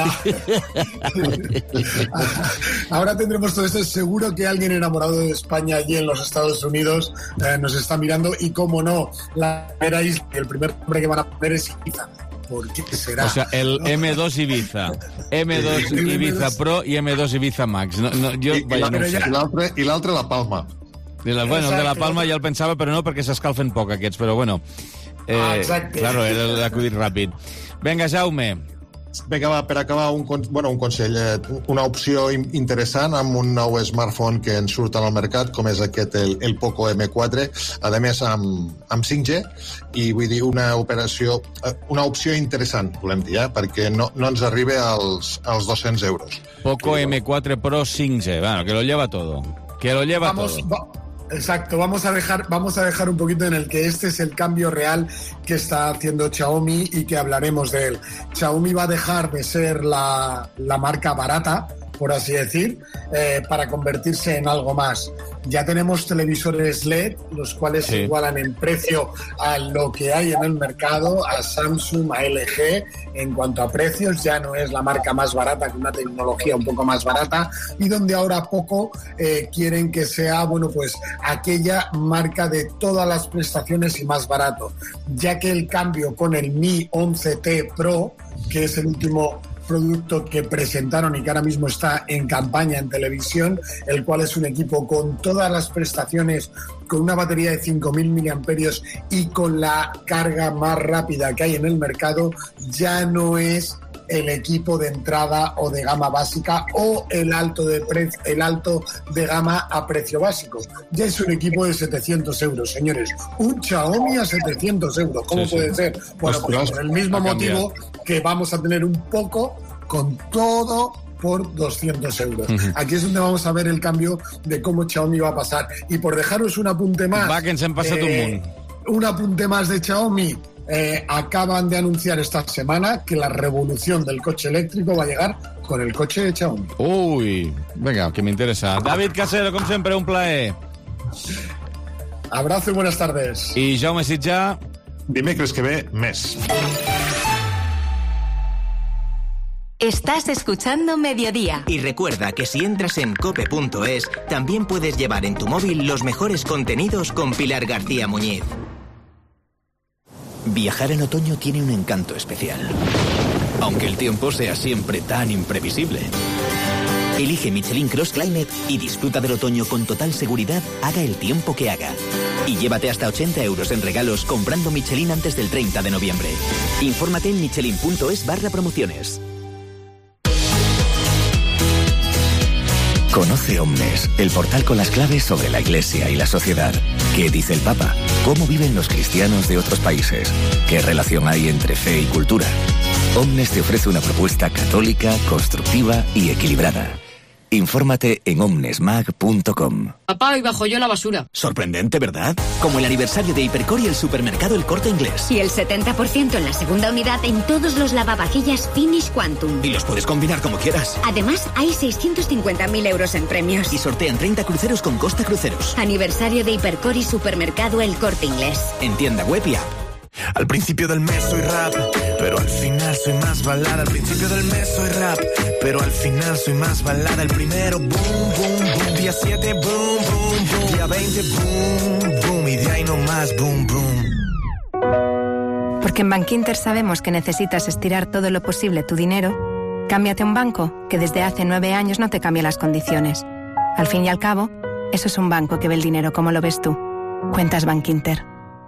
Ahora tendremos todo esto. Seguro que alguien enamorado de España allí en los Estados Unidos nos está mirando, y cómo no, la primera isla, el primer nombre que van a poner es Ibiza. ¿Por qué será? O sea, el M2 Ibiza, M2 Ibiza Pro i M2 Ibiza Max. I l'altre La Palma. Bueno, el de La Palma ja el pensava, però no, perquè s'escalfen poc aquests, però bueno. Claro, era l'acudit ràpid. Vinga, Jaume. Vinga, va, per acabar, un consell. Una opció interessant amb un nou smartphone que ens surt al mercat, com és aquest, el Poco M4, a més amb 5G, i vull dir, una opció interessant, volem dir, perquè no ens arriba als 200 euros. Poco M4 Pro 5G, bueno, que lo lleva todo. Que lo lleva todo. Exacto, vamos a dejar un poquito en el que este es el cambio real que está haciendo Xiaomi y que hablaremos de él. Xiaomi va a dejar de ser la marca barata, por así decir, para convertirse en algo más. Ya tenemos televisores LED, los cuales se igualan en precio a lo que hay en el mercado, a Samsung, a LG. En cuanto a precios, ya no es la marca más barata, con una tecnología un poco más barata, y donde ahora poco quieren que sea, bueno, pues aquella marca de todas las prestaciones y más barato, ya que el cambio con el Mi 11T Pro, que es el último producto que presentaron y que ahora mismo está en campaña en televisión, el cual es un equipo con todas las prestaciones, con una batería de 5.000 miliamperios y con la carga más rápida que hay en el mercado, ya no es el equipo de entrada o de gama básica o el alto de gama a precio básico. Ya es un equipo de 700 euros, señores. Un Xiaomi a 700 euros. ¿Cómo puede ser? Bueno, pues por el mismo motivo que vamos a tener un Poco con todo por 200 euros. Aquí es donde vamos a ver el cambio de cómo Xiaomi va a pasar. Y por dejaros un apunte más... Va, que ens hem passat un munt. Un apunte más de Xiaomi. Acaban de anunciar esta semana que la revolución del coche eléctrico va a llegar con el coche de Xiaomi. Uy, venga, que me interesa. David Casero, com sempre, un plaer. Abrazo y buenas tardes. I Jaume Sitjà. Dimecres que ve, més. Estás escuchando Mediodía. Y recuerda que si entras en cope.es, también puedes llevar en tu móvil los mejores contenidos con Pilar García Muñiz. Viajar en otoño tiene un encanto especial, aunque el tiempo sea siempre tan imprevisible. Elige Michelin Cross Climate y disfruta del otoño con total seguridad, haga el tiempo que haga. Y llévate hasta 80 euros en regalos comprando Michelin antes del 30 de noviembre. Infórmate en michelin.es/promociones. Conoce Omnes, el portal con las claves sobre la Iglesia y la sociedad. ¿Qué dice el Papa? ¿Cómo viven los cristianos de otros países? ¿Qué relación hay entre fe y cultura? Omnes te ofrece una propuesta católica, constructiva y equilibrada. Infórmate en omnesmag.com. Papá, hoy bajo yo la basura. Sorprendente, ¿verdad? Como el aniversario de Hipercor y el supermercado El Corte Inglés. Y el 70% en la segunda unidad en todos los lavavajillas Finish Quantum. Y los puedes combinar como quieras. Además, hay 650.000 euros en premios. Y sortean 30 cruceros con Costa Cruceros. Aniversario de Hipercor y supermercado El Corte Inglés. En tienda web y app. Al principio del mes soy rap, pero al final soy más balada. Al principio del mes soy rap, pero al final soy más balada. El primero, boom, boom, boom. Día 7, boom, boom. hace boom, boom, y de ahí no más, boom, boom. Porque en Bankinter sabemos que necesitas estirar todo lo posible tu dinero, cámbiate a un banco que desde hace 9 años no te cambia las condiciones. Al fin y al cabo, eso es un banco que ve el dinero como lo ves tú. Cuentas Bankinter.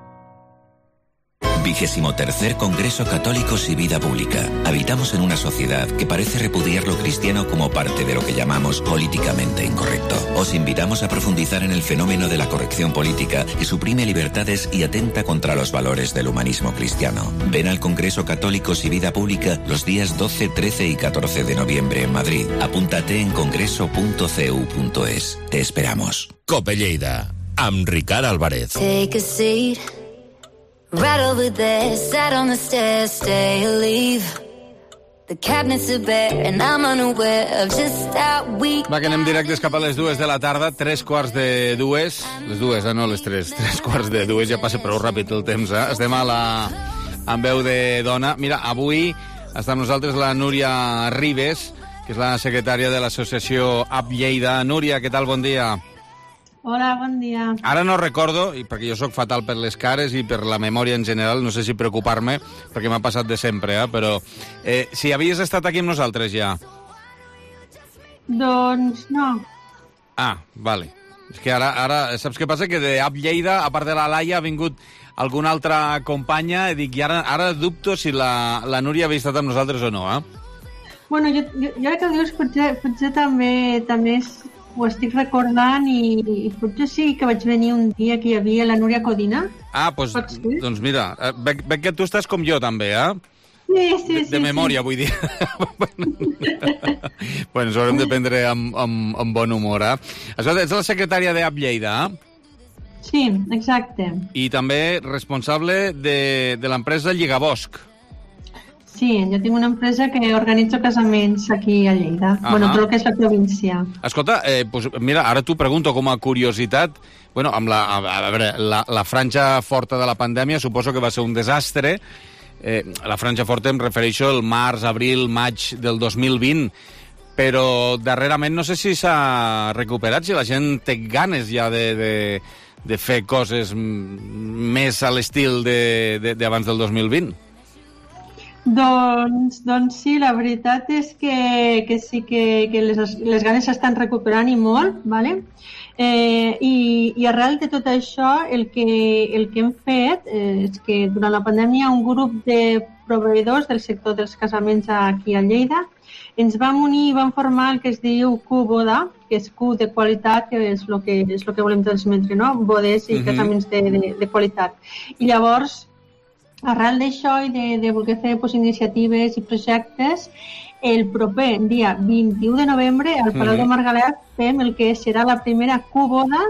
23º Congreso Católicos y Vida Pública. Habitamos en una sociedad que parece repudiar lo cristiano como parte de lo que llamamos políticamente incorrecto. Os invitamos a profundizar en el fenómeno de la corrección política que suprime libertades y atenta contra los valores del humanismo cristiano. Ven al Congreso Católicos y Vida Pública los días 12, 13 y 14 de noviembre en Madrid. Apúntate en congreso.cu.es. Te esperamos. COPE Lleida, amb Ricard Álvarez. Take a seat. Right over there, sat on the stairs, stay or leave. The cabinets are bare and I'm unaware of just how we... Va, que anem directes cap a les 2 de la tarda, 3:15. Les 2, no les 3. 3:15, ja passa prou ràpid el temps, eh? Estem amb veu de dona. Mira, avui està amb nosaltres la Núria Ribes, que és la secretària de l'associació App Lleida. Núria, què tal? Bon dia. Hola, bon dia. Ara no recordo, perquè jo sóc fatal per les cares i per la memòria en general, no sé si preocupar-me, perquè m'ha passat de sempre, però si havies estat aquí amb nosaltres ja. Doncs no. Ah, vale. És que ara saps què passa? Que de App Lleida, a part de la Laia, ha vingut alguna altra companya, i dic, i ara dubto si la Núria havia estat amb nosaltres o no, eh? Bueno, jo ara que ho dius, potser també ho estic recordant i potser sí que vaig venir un dia que hi havia la Núria Codina. Ah, doncs mira, veig que tu estàs com jo també, eh? Sí. De memòria, vull dir. Bueno, ens haurem de prendre amb bon humor, eh? Escolta, ets la secretària d'App Lleida, eh? Sí, exacte. I també responsable de l'empresa Lligabosc. Sí, jo tinc una empresa que organitza casaments aquí a Lleida. Bueno, tot el que és la província. Escolta, mira, ara t'ho pregunto com a curiositat. Bueno, amb la franja forta de la pandèmia suposo que va ser un desastre. La franja forta em refereixo al març, abril, maig del 2020. Però darrerament no sé si s'ha recuperat, si la gent té ganes ja de fer coses més a l'estil d'abans del 2020. Doncs sí, la veritat és que sí que les ganes s'estan recuperant i molt, ¿vale? I arrel de tot això el que hem fet és que durant la pandèmia un grup de proveïdors del sector dels casaments aquí a Lleida ens vam unir i vam formar el que es diu Q-Boda, que és Q de qualitat, que és el que volem transmetre, no? Bodes i casaments de qualitat. I llavors, arrel d'això i de voler fer iniciatives i projectes, el proper dia 21 de novembre al Palau de Margalef fem el que serà la primera Q-Boda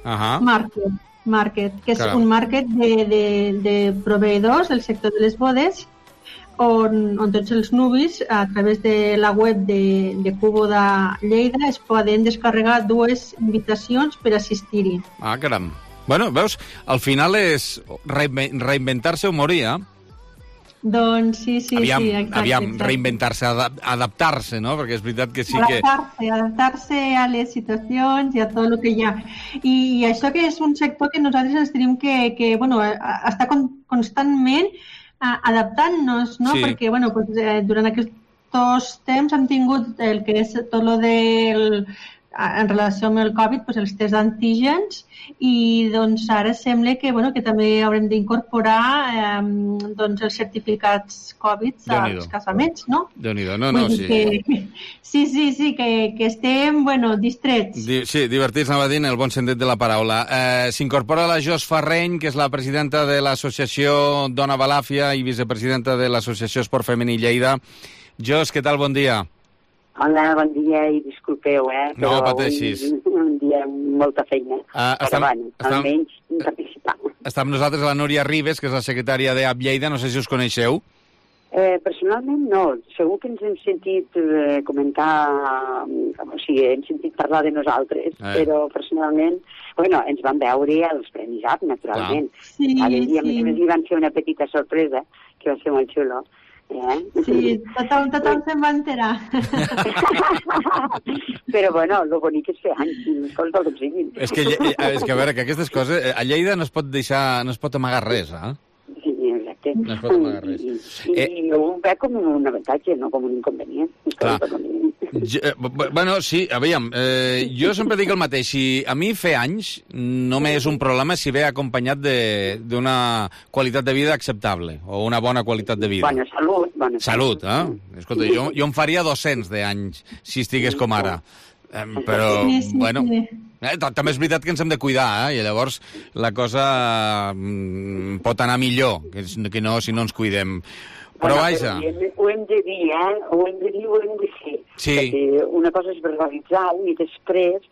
Market, que és un market de proveïdors del sector de les bodes on tots els nuvis a través de la web de Q-Boda Lleida es poden descarregar 2 invitacions per assistir-hi. Ah, caram. Bueno, veus, al final és reinventar-se o morir, eh? Doncs sí, Aviam, reinventar-se, adaptar-se, no? Perquè és veritat que sí que... Adaptar-se a les situacions i a tot el que hi ha. I això que és un sector que nosaltres ens tenim que bueno, està constantment adaptant-nos, no? Sí. Perquè, bueno, durant aquests temps hem tingut el que és tot el del... en relació amb el Covid, els tests d'antígens i doncs ara sembla que també haurem d'incorporar els certificats Covid als casaments, no? Déu-n'hi-do, sí. Sí, que estem, distrets. Sí, divertits, anava dient el bon sentit de la paraula. S'incorpora la Jos Ferreny, que és la presidenta de l'associació Dona Balàfia i vicepresidenta de l'associació Esport Femení Lleida. Jos, què tal? Bon dia. Hola, bon dia i disculpeu, No pateixis. Un dia amb molta feina. Almenys participar. Està amb nosaltres la Núria Ribes, que és la secretària d'App Lleida, no sé si us coneixeu. Personalment no, segur que ens hem sentit comentar, o sigui, hem sentit parlar de nosaltres, però personalment, ens vam veure als Premis App, naturalment. I a més hi van fer una petita sorpresa, que va ser molt xulo, Sí, tothom se'n va enterar. Però, bueno, lo bonic és fer anys, escolta, el que siguin. És que, a veure, que aquestes coses... A Lleida no es pot deixar... No es pot amagar res, eh? Sí, exacte. No es pot amagar res. I ho veig com un avantatge, no com un inconvenient. Clar. Bueno, sí, aviam, jo sempre dic el mateix. Si a mi fer anys no m'és un problema si ve acompanyat d'una qualitat de vida acceptable, o una bona qualitat de vida. Bona salut. Salut, Escolta, jo em faria 200 d'anys si estigués com ara. Però, bueno... També és veritat que ens hem de cuidar, i llavors la cosa pot anar millor que no si no ens cuidem. Però vaja... Ho hem de dir, ho hem de dir, ho hem de fer. Sí. Perquè una cosa és verbalitzar-ho i després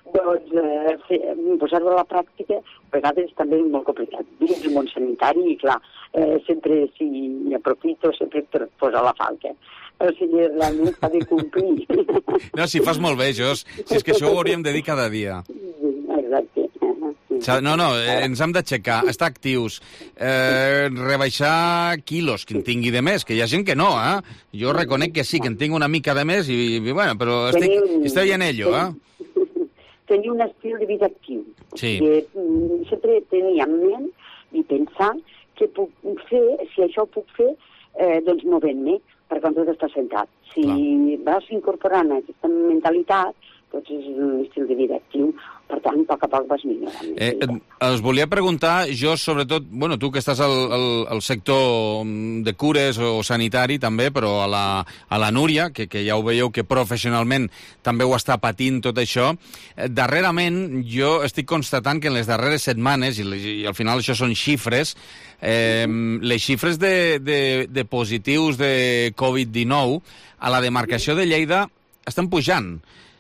posar-ho a la pràctica a vegades també és molt complicat. Dins el món sanitari, i clar, sempre si aprofito, sempre per posar la falca. O sigui, realment s'ha de complir. No, si fas molt bé, Jos. Si és que això ho hauríem de dir cada dia. Exacte. No, ens hem d'aixecar, estar actius, rebaixar quilos, que en tingui de més, que hi ha gent que no, Jo reconec que sí, que en tinc una mica de més, bueno, però estic en ello, Tenir un estil de vida actiu. Sí. Sempre tenir en ment i pensar què puc fer, si això ho puc fer, doncs movent-me, per quan tot està sentat. Si vas incorporant aquesta mentalitat, doncs és un estil de vida actiu, per tant, a poc vas millorant. Els volia preguntar, jo, sobretot, bueno, tu que estàs al sector de cures o sanitari també, però a la Núria, que ja ho veieu que professionalment també ho està patint tot això, darrerament jo estic constatant que en les darreres setmanes, i al final això són xifres, les xifres de positius de Covid-19 a la demarcació de Lleida estan pujant.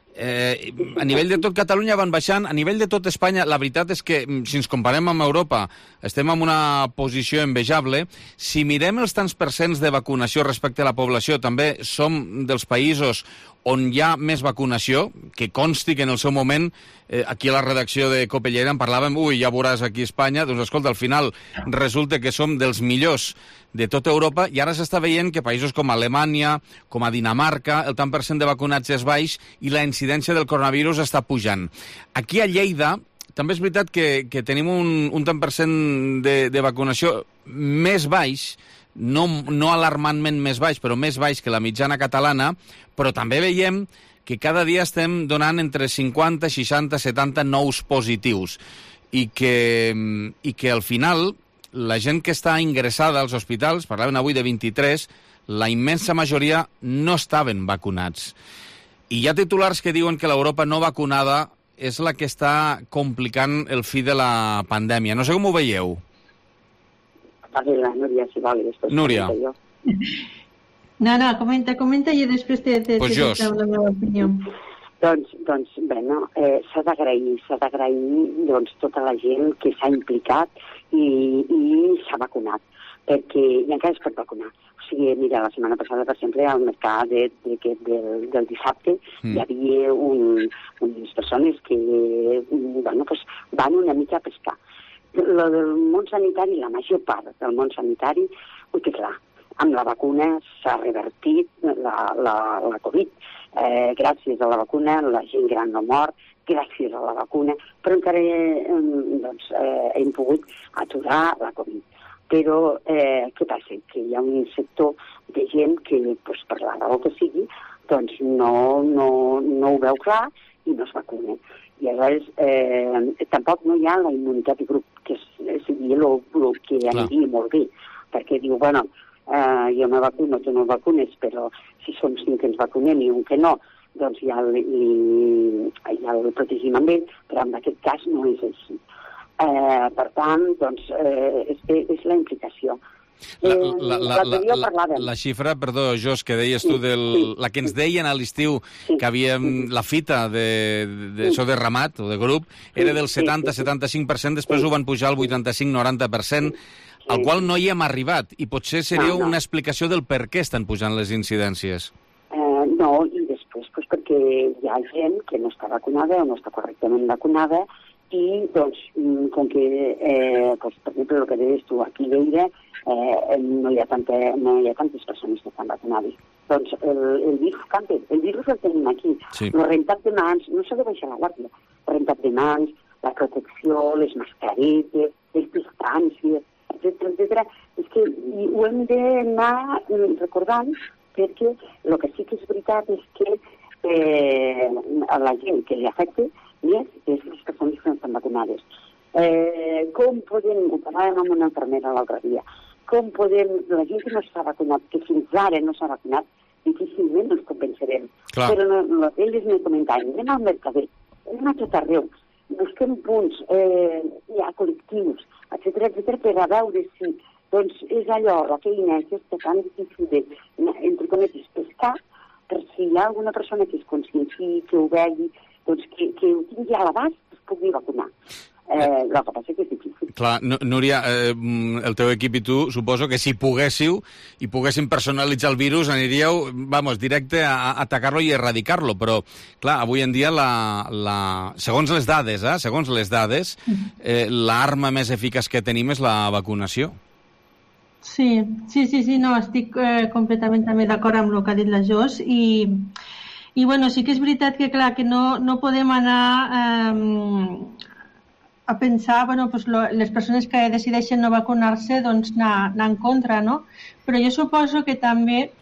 A nivell de tot Catalunya van baixant, a nivell de tot Espanya la veritat és que si ens comparem amb Europa estem en una posició envejable. Si mirem els tants percents de vacunació respecte a la població, també som dels països on hi ha més vacunació, que consti que en el seu moment aquí a la redacció de Copellera en parlàvem, ja veuràs aquí a Espanya, doncs escolta, al final resulta que som dels millors de tota Europa, i ara s'està veient que països com Alemanya, com a Dinamarca, el tant percent de vacunats és baix i la incidència del coronavirus està pujant. Aquí a Lleida també és veritat que tenim un tant percent de vacunació més baix, no alarmantment més baix, però més baix que la mitjana catalana, però també veiem que cada dia estem donant entre 50, 60, 70 nous positius i que al final la gent que està ingressada als hospitals, parlaven avui de 23, la immensa majoria no estaven vacunats. I hi ha titulars que diuen que l'Europa no vacunada és la que està complicant el fi de la pandèmia. No sé com ho veieu. Parli la Núria, si vol. Núria. No, comenta i després te pues jo la meva opinió. Doncs bé, s'ha d'agrair tota la gent que s'ha implicat i s'ha vacunat, perquè i encara es pot vacunar. O sigui, mira, la setmana passada, per exemple, al mercat del dissabte hi havia unes persones que van una mica a pescar. Lo del món sanitari, la major part del món sanitari, ho té clar. Amb la vacuna s'ha revertit la Covid. Gràcies a la vacuna la gent gran no mor, gràcies a la vacuna, però encara hem pogut aturar la Covid. Però què passa? Que hi ha un sector de gent que, per la raó que sigui, doncs no ho veu clar i no es vacuna. I aleshores tampoc no hi ha la immunitat de grup, que seria el que aniria molt bé, perquè diu, bueno, jo me vacuno, tu no vacunes, però si som 5 que ens vacunem i un que no, doncs ja el protegim amb ell, però en aquest cas no és així. Per tant, doncs, és la implicació. La xifra, perdó, Jos, que deies tu, la que ens deien a l'estiu que havíem la fita d'això de ramat o de grup, era del 70-75%, després ho van pujar al 85-90%, al qual no hi hem arribat, i potser seria una explicació del per què estan pujant les incidències. No, i després perquè hi ha gent que no està vacunada o no està correctament vacunada I, doncs, com que, per exemple, el que deies tu, aquí a Lleida no hi ha tantes persones que estan vacunades. Doncs el virus canvi, el virus el tenim aquí. El rentat de mans, no s'ha de baixar la guàrdia. El rentat de mans, la protecció, les mascaretes, les distàncies, etcètera. És que ho hem d'anar recordant, perquè el que sí que és veritat és que a la gent que li afecta més és les persones que no estan vacunades. Com podem, ho parlàvem amb una infermera l'altre dia, com podem, la gent que no s'ha vacunat, que fins ara no s'ha vacunat, difícilment ens convencerem. Però elles m'ho comentaven, anem al Mercader, anem a tot arreu, busquem punts, hi ha col·lectius, etcètera, per a veure si doncs és allò, la feina aquesta tan difícil de, entre cometes, pescar, per si hi ha alguna persona que es conscienci, que ho vegi, doncs que ho tingui a l'abast, es pugui vacunar. El que passa que és difícil. Clar, Núria, el teu equip i tu, suposo que si poguéssiu i poguéssim personalitzar el virus, aniríeu, directe a atacar-lo i erradicar-lo, però, clar, avui en dia, segons les dades, l'arma més eficaç que tenim és la vacunació. Sí, no, estic completament també d'acord amb el que ha dit la Jos i bueno, sí que és veritat que clar, que no podem anar a pensar, bueno, pues les persones que decideixen no vacunar-se, doncs anar en contra, no? Però jo suposo que també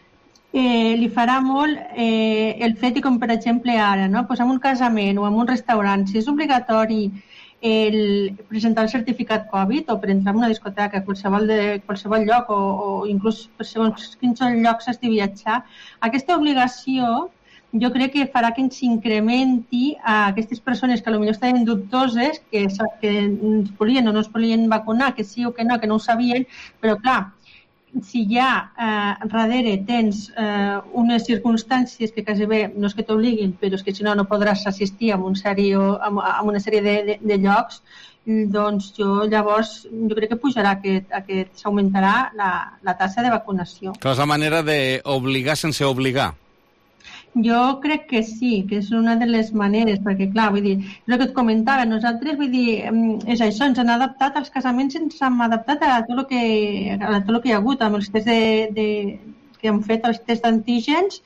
li farà molt el fet, com per exemple ara, no? Pues en un casament o en un restaurant, si és obligatori presentar el certificat Covid o per entrar en una discoteca, qualsevol lloc o inclús per segons quins llocs has de viatjar, aquesta obligació jo crec que farà que ens incrementi a aquestes persones que potser estaven dubtoses, que es volien o no es volien vacunar, que sí o que no ho sabien, però clar, si ja darrere tens unes circumstàncies que quasi bé no és que t'obliguin, però és que si no podràs assistir a una sèrie de llocs, doncs llavors jo crec que pujarà, s'augmentarà la taxa de vacunació. Que és la manera d'obligar sense obligar. Jo crec que sí, que és una de les maneres, perquè clar, vull dir, el que et comentava, nosaltres, vull dir, és això, ens han adaptat als casaments, ens hem adaptat a tot el que hi ha hagut, amb els tests que han fet, els tests d'antígens,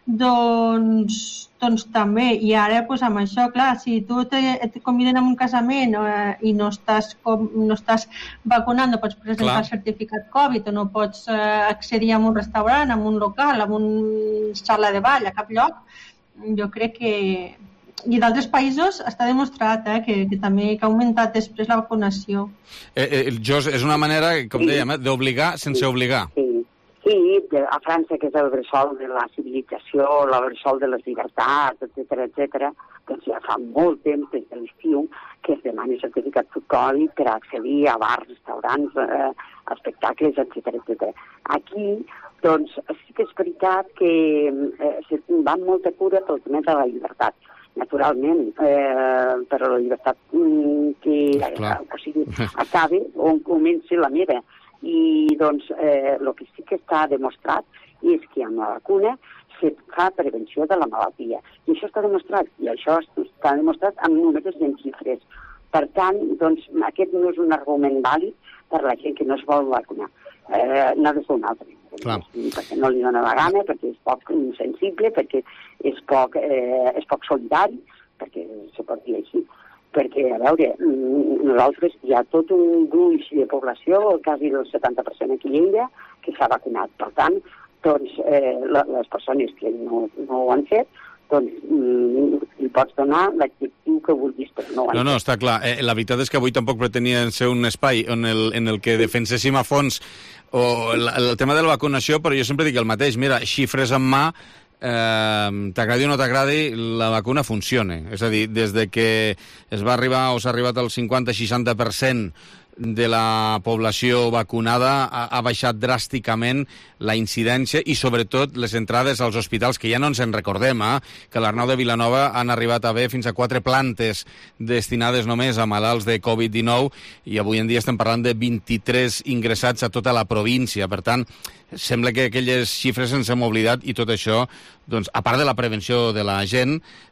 doncs també, i ara amb això, clar, si tu et conviden a un casament i no estàs vacunant, no pots presentar el certificat Covid o no pots accedir a un restaurant, a un local, a una sala de ball, a cap lloc, jo crec que... I d'altres països està demostrat que també ha augmentat després la vacunació. Jos, és una manera, com dèiem, d'obligar sense obligar. Sí, a França, que és el bressol de la civilització, el bressol de les llibertats, etcètera, doncs ja fa molt temps, des de l'estiu, que es demana certificat Covid per accedir a bars, restaurants, espectacles, etcètera. Aquí, doncs, sí que és veritat que va amb molta cura pel tema de la llibertat. Naturalment, però la llibertat que acabi on comenci la meva. I doncs el que sí que està demostrat és que amb la vacuna se fa prevenció de la malaltia. I això està demostrat, amb números i en xifres. Per tant, doncs, aquest no és un argument vàlid per la gent que no es vol vacunar. N'ha de ser un altre. Perquè no li dona la gana, perquè és poc sensible, perquè és poc solidari, perquè se pot dir així. Perquè, a veure, nosaltres hi ha tot un gruix de població, quasi del 70% aquí a Lleida, que s'ha vacunat. Per tant, doncs, les persones que no ho han fet, doncs li pots donar l'adjectiu que vulguis, però no ho han fet. No, està clar. La veritat és que avui tampoc pretenia ser un espai en el que defenséssim a fons el tema de la vacunació, però jo sempre dic el mateix. Mira, xifres en mà, t'agradi o no t'agradi, la vacuna funciona. És a dir, des de que s'ha arribat al 50-60% de la població vacunada ha baixat dràsticament la incidència i sobretot les entrades als hospitals, que ja no ens en recordem, que a l'Arnau de Vilanova han arribat a haver fins a 4 plantes destinades només a malalts de Covid-19 i avui en dia estem parlant de 23 ingressats a tota la província. Per tant, sembla que aquelles xifres ens hem oblidat i tot això, doncs, a part de la prevenció de la gent,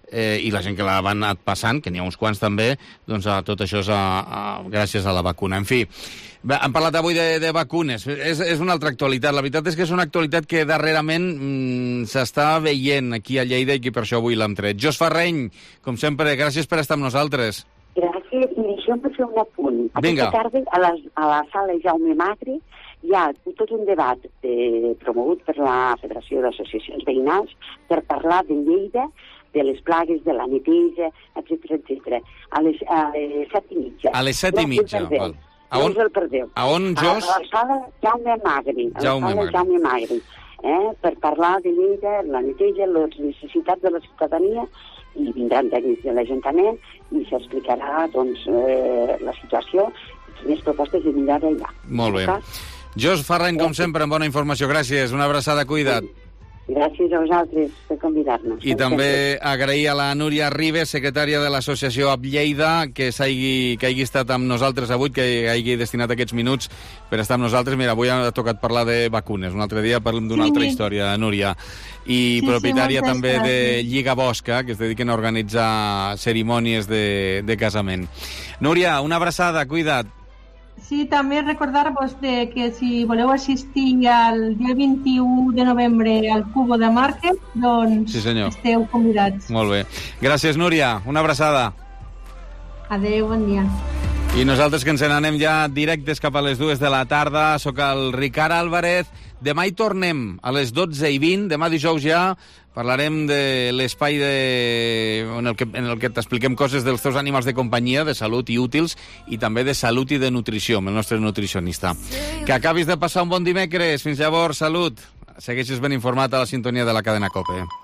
i la gent que la van anat passant, que n'hi ha uns quants també, doncs tot això és gràcies a la vacuna. En fi, hem parlat avui de vacunes. És una altra actualitat. La veritat és que és una actualitat que darrerament s'està veient aquí a Lleida i que per això avui l'hem tret. Jos Farreny, com sempre, gràcies per estar amb nosaltres. Gràcies, i això em va fer un apunt. Vinga. Aquesta tarda a la sala Jaume Magre hi ha tot un debat promogut per la Federació d'Associacions Veïnals per parlar de Lleida, de les plagues, de la neteja, etc. A les 7:30. A les 7:30, val. No us el perdeu. A on, Jos? A la sala Jaume Magre. Jaume Magre. Per parlar de Lleida, la neteja, les necessitats de la ciutadania, i vindran tècnics de l'Ajuntament i s'explicarà doncs, la situació i quines propostes de millora hi ha. Molt bé. Jos Farreny, com sempre, amb bona informació. Gràcies, una abraçada, cuida't. Gràcies a vosaltres per convidar-nos. I també agrair a la Núria Ribes, secretària de l'associació AB Lleida, que hagi estat amb nosaltres avui, que hagi destinat aquests minuts per estar amb nosaltres. Mira, avui ha tocat parlar de vacunes. Un altre dia parlem d'una altra història, Núria. I propietària també de Lliga Bosca, que es dediquen a organitzar cerimònies de casament. Núria, una abraçada, cuida't. Sí, també recordar-vos que si voleu assistir al dia 21 de novembre al Cubo de Market, doncs esteu convidats. Molt bé. Gràcies, Núria. Una abraçada. Adéu, bon dia. I nosaltres que ens n'anem ja directes cap a les 2 de la tarda. Soc el Ricard Álvarez. Demà hi tornem a les 12:20. Demà dijous ja parlarem de l'espai en el que t'expliquem coses dels teus animals de companyia, de salut i útils, i també de salut i de nutrició, amb el nostre nutricionista. Que acabis de passar un bon dimecres. Fins llavors, salut. Segueixes ben informat a la sintonia de la cadena COPE.